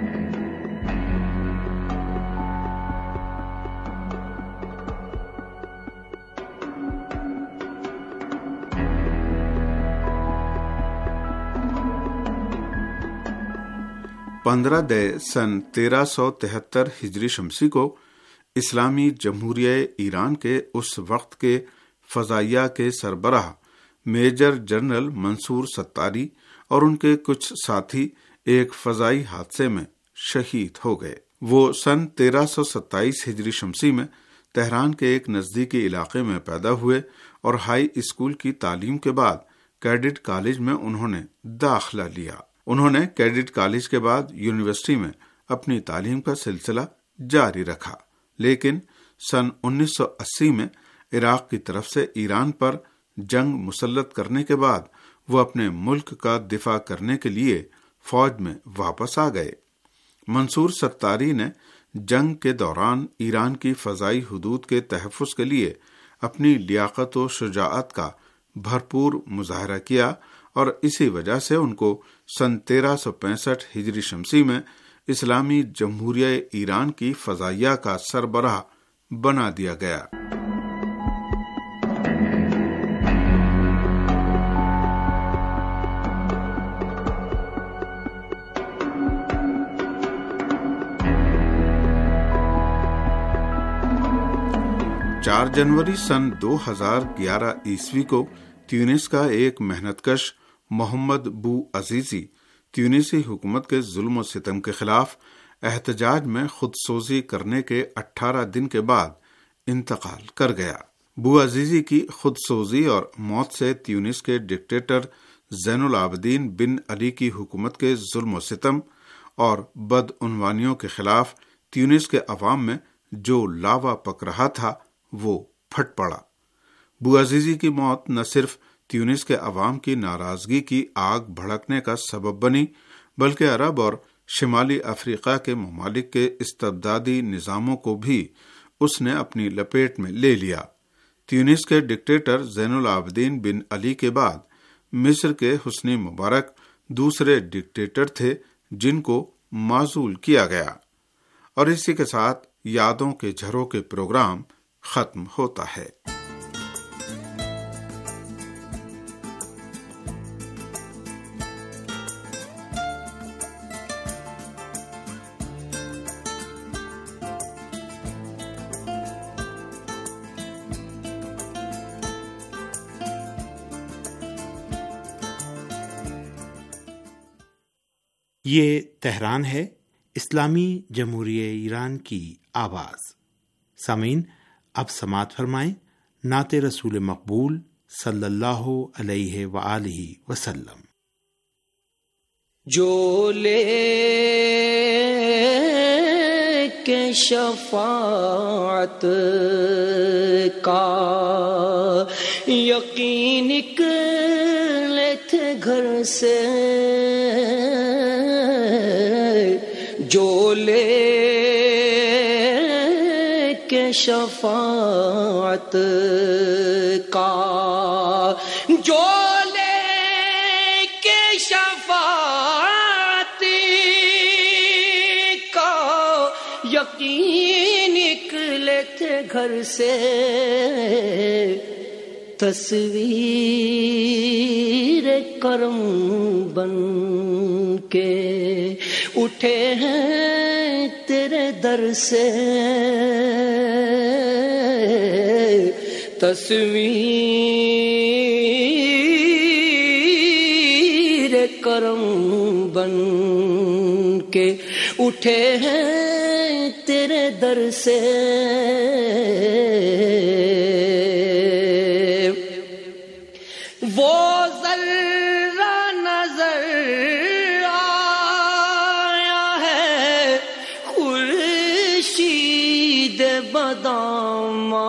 پندرہ دے سن تیرہ سو تہتر ہجری شمسی کو اسلامی جمہوریہ ایران کے اس وقت کے فضائیہ کے سربراہ میجر جنرل منصور ستاری اور ان کے کچھ ساتھی ایک فضائی حادثے میں شہید ہو گئے۔ وہ سن تیرہ سو ستائیس ہجری شمسی میں تہران کے ایک نزدیکی علاقے میں پیدا ہوئے اور ہائی اسکول کی تعلیم کے بعد کیڈٹ کالج میں انہوں نے داخلہ لیا۔ انہوں نے کیڈٹ کالج کے بعد یونیورسٹی میں اپنی تعلیم کا سلسلہ جاری رکھا، لیکن سن انیس سو اسی میں عراق کی طرف سے ایران پر جنگ مسلط کرنے کے بعد وہ اپنے ملک کا دفاع کرنے کے لیے فوج میں واپس آ گئے۔ منصور ستاری نے جنگ کے دوران ایران کی فضائی حدود کے تحفظ کے لیے اپنی لیاقت و شجاعت کا بھرپور مظاہرہ کیا اور اسی وجہ سے ان کو سن تیرہ سو پینسٹھ ہجری شمسی میں اسلامی جمہوریہ ایران کی فضائیہ کا سربراہ بنا دیا گیا۔ چار جنوری سن دو ہزار گیارہ عیسوی کو تیونس کا ایک محنت کش محمد بو عزیزی تیونسی حکومت کے ظلم و ستم کے خلاف احتجاج میں خود سوزی کرنے کے اٹھارہ دن کے بعد انتقال کر گیا۔ بو عزیزی کی خود سوزی اور موت سے تیونس کے ڈکٹیٹر زین العابدین بن علی کی حکومت کے ظلم و ستم اور بدعنوانیوں کے خلاف تیونس کے عوام میں جو لاوا پک رہا تھا وہ پھٹ پڑا۔ بو عزیزی کی موت نہ صرف تیونس کے عوام کی ناراضگی کی آگ بھڑکنے کا سبب بنی، بلکہ عرب اور شمالی افریقہ کے ممالک کے استبدادی نظاموں کو بھی اس نے اپنی لپیٹ میں لے لیا۔ تیونس کے ڈکٹیٹر زین العابدین بن علی کے بعد مصر کے حسنی مبارک دوسرے ڈکٹیٹر تھے جن کو معزول کیا گیا۔ اور اسی کے ساتھ یادوں کے جھروں کے پروگرام ختم ہوتا ہے۔ یہ تہران ہے، اسلامی جمہوریہ ایران کی آواز۔ سامعین، اب سماعت فرمائیں نعت رسول مقبول صلی اللہ علیہ وآلہ وسلم۔ جو لے کے شفاعت کا یقین نکلے تھے گھر سے، جو لے کے شفاعت کا، جو لے کے شفاعت کا یقین نکلے تھے گھر سے، تصویر کرم بن کے اٹھے ہیں تیرے در سے، تصویر کرم بن کے اٹھے ہیں تیرے در سے، وہ ذرہ نظر آیا ہے خورشید بداماں،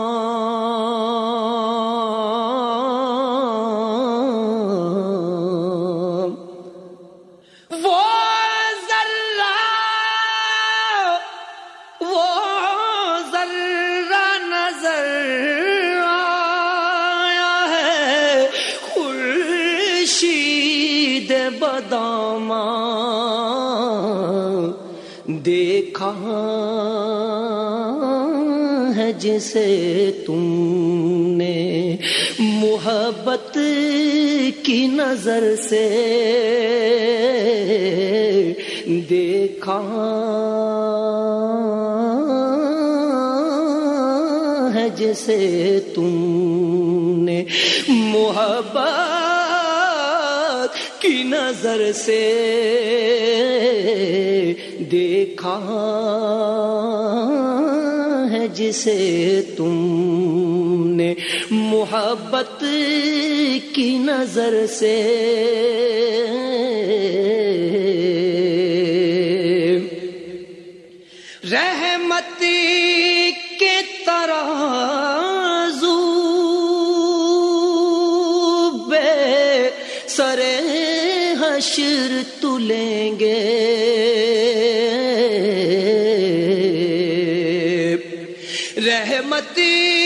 وہ ذرہ وہ ذرہ نظر خورشید بداماں، دیکھا ہے جسے تم نے محبت کی نظر سے، دیکھا ہے جسے تم نے محبت کی نظر سے، دیکھا ہے جسے تم نے محبت کی نظر سے، رحمت کے ترازو بے سرے حشر تلیں گے، رحمت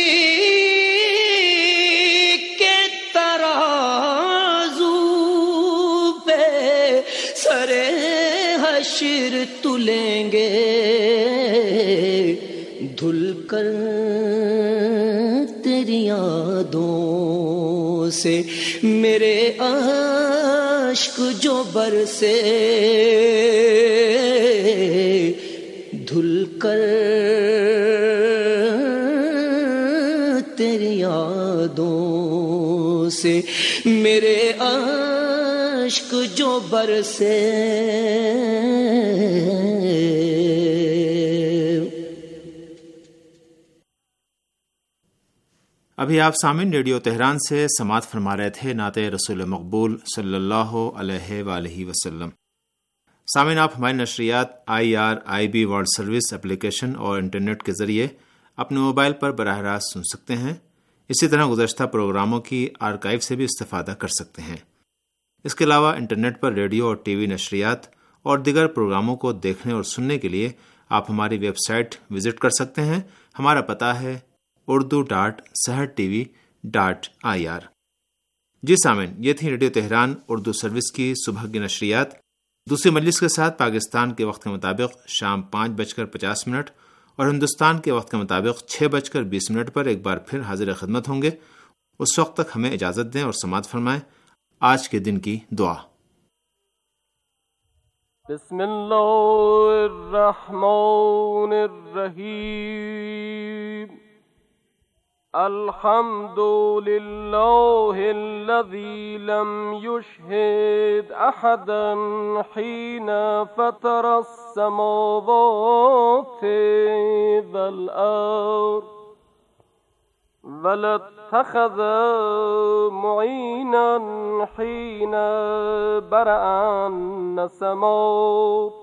کے ترازو پہ سرے حشر تلیں گے، دھل کر تیری یادوں سے میرے اشک جو برسے، دھل کر تیری یادوں سے میرے اشک جو برسے، ابھی آپ سامعین ریڈیو تہران سے سماعت فرما رہے تھے نعت رسول مقبول صلی اللہ علیہ وآلہ وسلم۔ سامعین، آپ ہماری نشریات I R I B world service application اور انٹرنیٹ کے ذریعے اپنے موبائل پر براہ راست سن سکتے ہیں۔ اسی طرح گزشتہ پروگراموں کی آرکائیو سے بھی استفادہ کر سکتے ہیں۔ اس کے علاوہ انٹرنیٹ پر ریڈیو اور ٹی وی نشریات اور دیگر پروگراموں کو دیکھنے اور سننے کے لیے آپ ہماری ویب سائٹ وزٹ کر سکتے ہیں۔ ہمارا پتہ ہے Urdu dot Sahar TV dot I R. جی سامعین، یہ تھی ریڈیو تہران اردو سروس کی صبح کی نشریات۔ دوسری مجلس کے ساتھ پاکستان کے وقت کے مطابق شام پانچ بج کر پچاس منٹ اور ہندوستان کے وقت کے مطابق چھ بج کر بیس منٹ پر ایک بار پھر حاضر خدمت ہوں گے۔ اس وقت تک ہمیں اجازت دیں اور سماعت فرمائیں آج کے دن کی دعا۔ بسم اللہ الرحمن الرحیم الحمد لله الذي لم يشهد أحدا حين فطر السماوات والأرض ولا اتخذ معينا حين برأ السماوات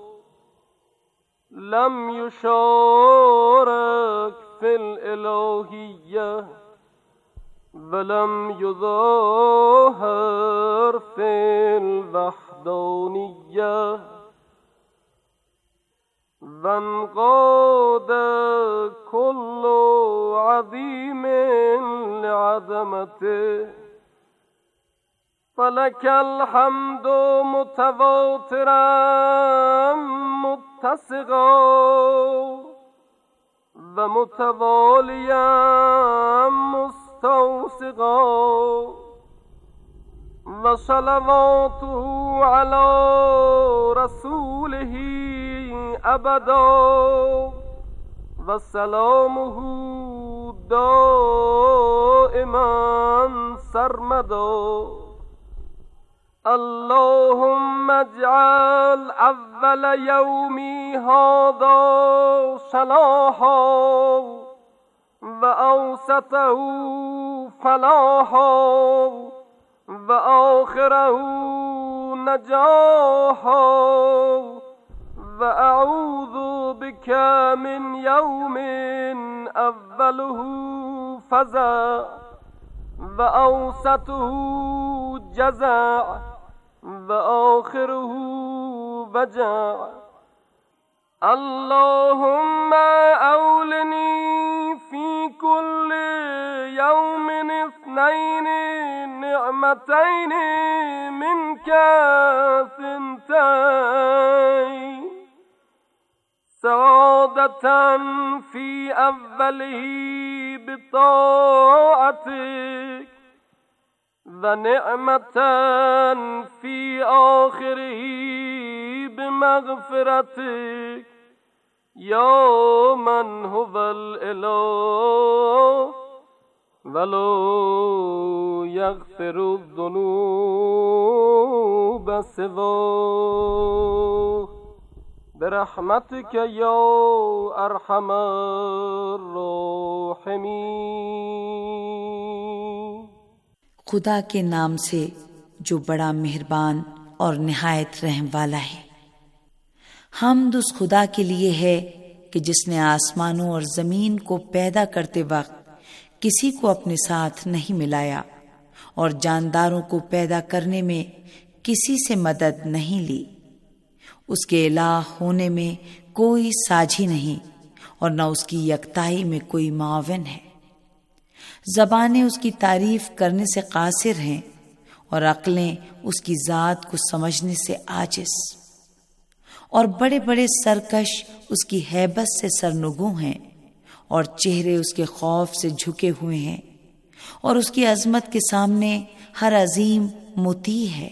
لم يشارك في الإلهية ولم يظاهر في الوحدانية وانقاد كل عظيم لعظمته فلك الحمد متواترا متسقا ومتواليا مستوسقا وصلواته على رسوله أبدا وسلامه دائما سرمدا اللهم اجعل أول يومي هذا صلاحا وأوسطه فلاحا وآخره نجاحا وأعوذ بك من يوم أوله فزع وأوسطه جزع وآخره وجع اللهم أولني في كل يوم اثنين نعمتين منك ثنتين سعادة في أوله بطاعتك ونعمة في آخره بمغفرتك يا من هو الإله ولا يغفر الذنوب سواه برحمتك يا أرحم الراحمين. خدا کے نام سے جو بڑا مہربان اور نہایت رحم والا ہے. حمد اس خدا کے لیے ہے کہ جس نے آسمانوں اور زمین کو پیدا کرتے وقت کسی کو اپنے ساتھ نہیں ملایا اور جانداروں کو پیدا کرنے میں کسی سے مدد نہیں لی. اس کے الہ ہونے میں کوئی ساجھی نہیں اور نہ اس کی یکتائی میں کوئی معاون ہے. زبانیں اس کی تعریف کرنے سے قاصر ہیں اور عقلیں اس کی ذات کو سمجھنے سے عاجز. اور بڑے بڑے سرکش اس کی ہیبت سے سرنگوں ہیں اور چہرے اس کے خوف سے جھکے ہوئے ہیں اور اس کی عظمت کے سامنے ہر عظیم مطیع ہے.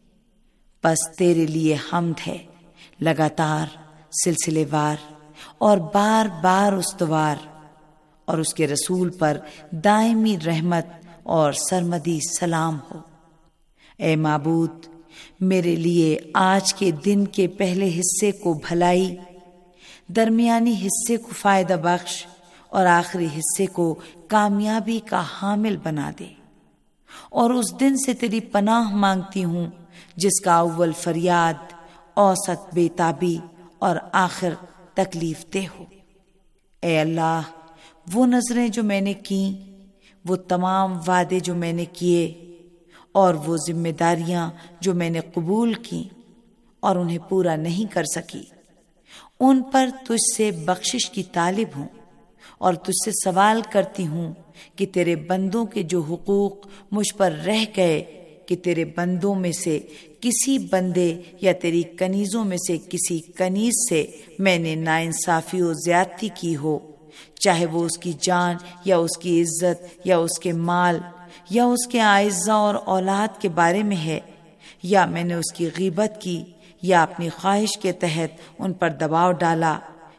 پس تیرے لیے حمد ہے لگاتار، سلسلے وار اور بار بار استوار، اور اس کے رسول پر دائمی رحمت اور سرمدی سلام ہو. اے معبود، میرے لیے آج کے دن کے پہلے حصے کو بھلائی، درمیانی حصے کو فائدہ بخش اور آخری حصے کو کامیابی کا حامل بنا دے. اور اس دن سے تیری پناہ مانگتی ہوں جس کا اول فریاد، اوسط بے تابی اور آخر تکلیف دہ ہو. اے اللہ، وہ نظریں جو میں نے کیں، وہ تمام وعدے جو میں نے کیے اور وہ ذمہ داریاں جو میں نے قبول کی اور انہیں پورا نہیں کر سکی، ان پر تجھ سے بخشش کی طالب ہوں اور تجھ سے سوال کرتی ہوں کہ تیرے بندوں کے جو حقوق مجھ پر رہ گئے، کہ تیرے بندوں میں سے کسی بندے یا تیری کنیزوں میں سے کسی کنیز سے میں نے ناانصافی و زیادتی کی ہو، چاہے وہ اس کی جان یا اس کی عزت یا اس کے مال یا اس کے اعزاء اور اولاد کے بارے میں ہے، یا میں نے اس کی غیبت کی یا اپنی خواہش کے تحت ان پر دباؤ ڈالا،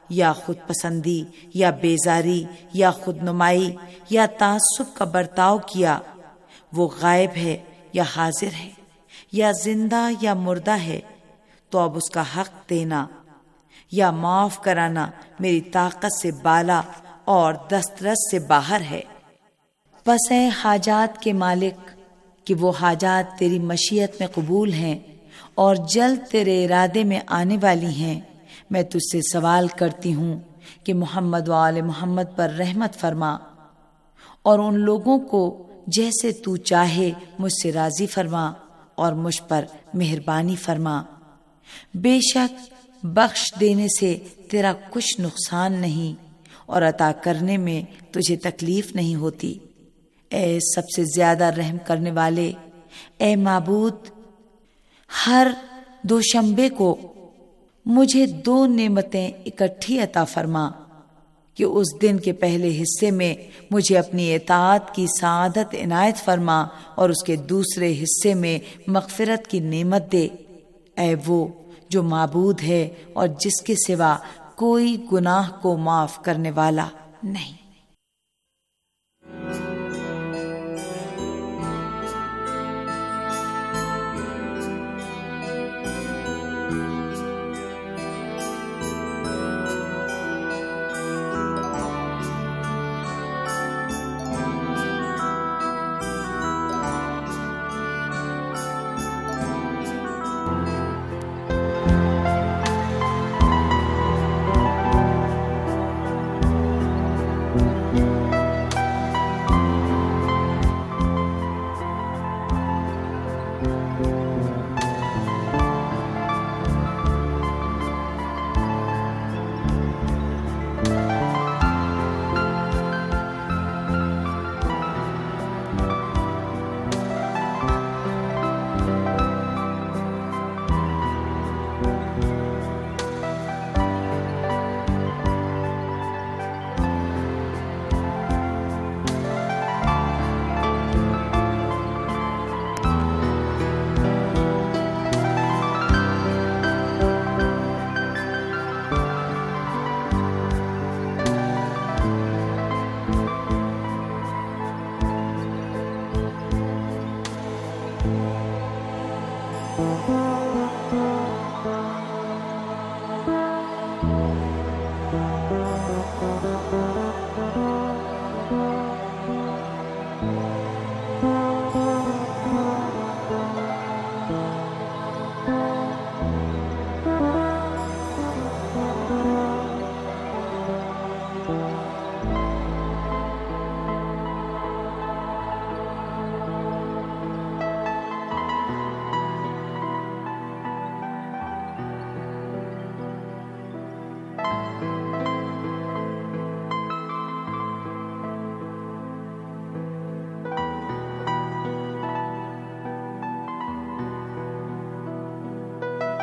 یا خود پسندی یا بیزاری یا خود نمائی یا تعصب کا برتاؤ کیا، وہ غائب ہے یا حاضر ہے، یا زندہ یا مردہ ہے، تو اب اس کا حق دینا یا معاف کرانا میری طاقت سے بالا اور دسترس سے باہر ہے۔ پس اے حاجات کے مالک کہ وہ حاجات تیری مشیت میں قبول ہیں اور جلد تیرے ارادے میں آنے والی ہیں، میں تجھ سے سوال کرتی ہوں کہ محمد و آل محمد پر رحمت فرما اور ان لوگوں کو جیسے تو چاہے مجھ سے راضی فرما اور مجھ پر مہربانی فرما۔ بے شک بخش دینے سے تیرا کچھ نقصان نہیں اور عطا کرنے میں تجھے تکلیف نہیں ہوتی۔ اے سب سے زیادہ رحم کرنے والے، اے معبود، ہر دوشنبے کو مجھے دو نعمتیں اکٹھی عطا فرما کہ اس دن کے پہلے حصے میں مجھے اپنی اطاعت کی سعادت عنایت فرما اور اس کے دوسرے حصے میں مغفرت کی نعمت دے۔ اے وہ جو معبود ہے اور جس کے سوا کوئی گناہ کو معاف کرنے والا نہیں۔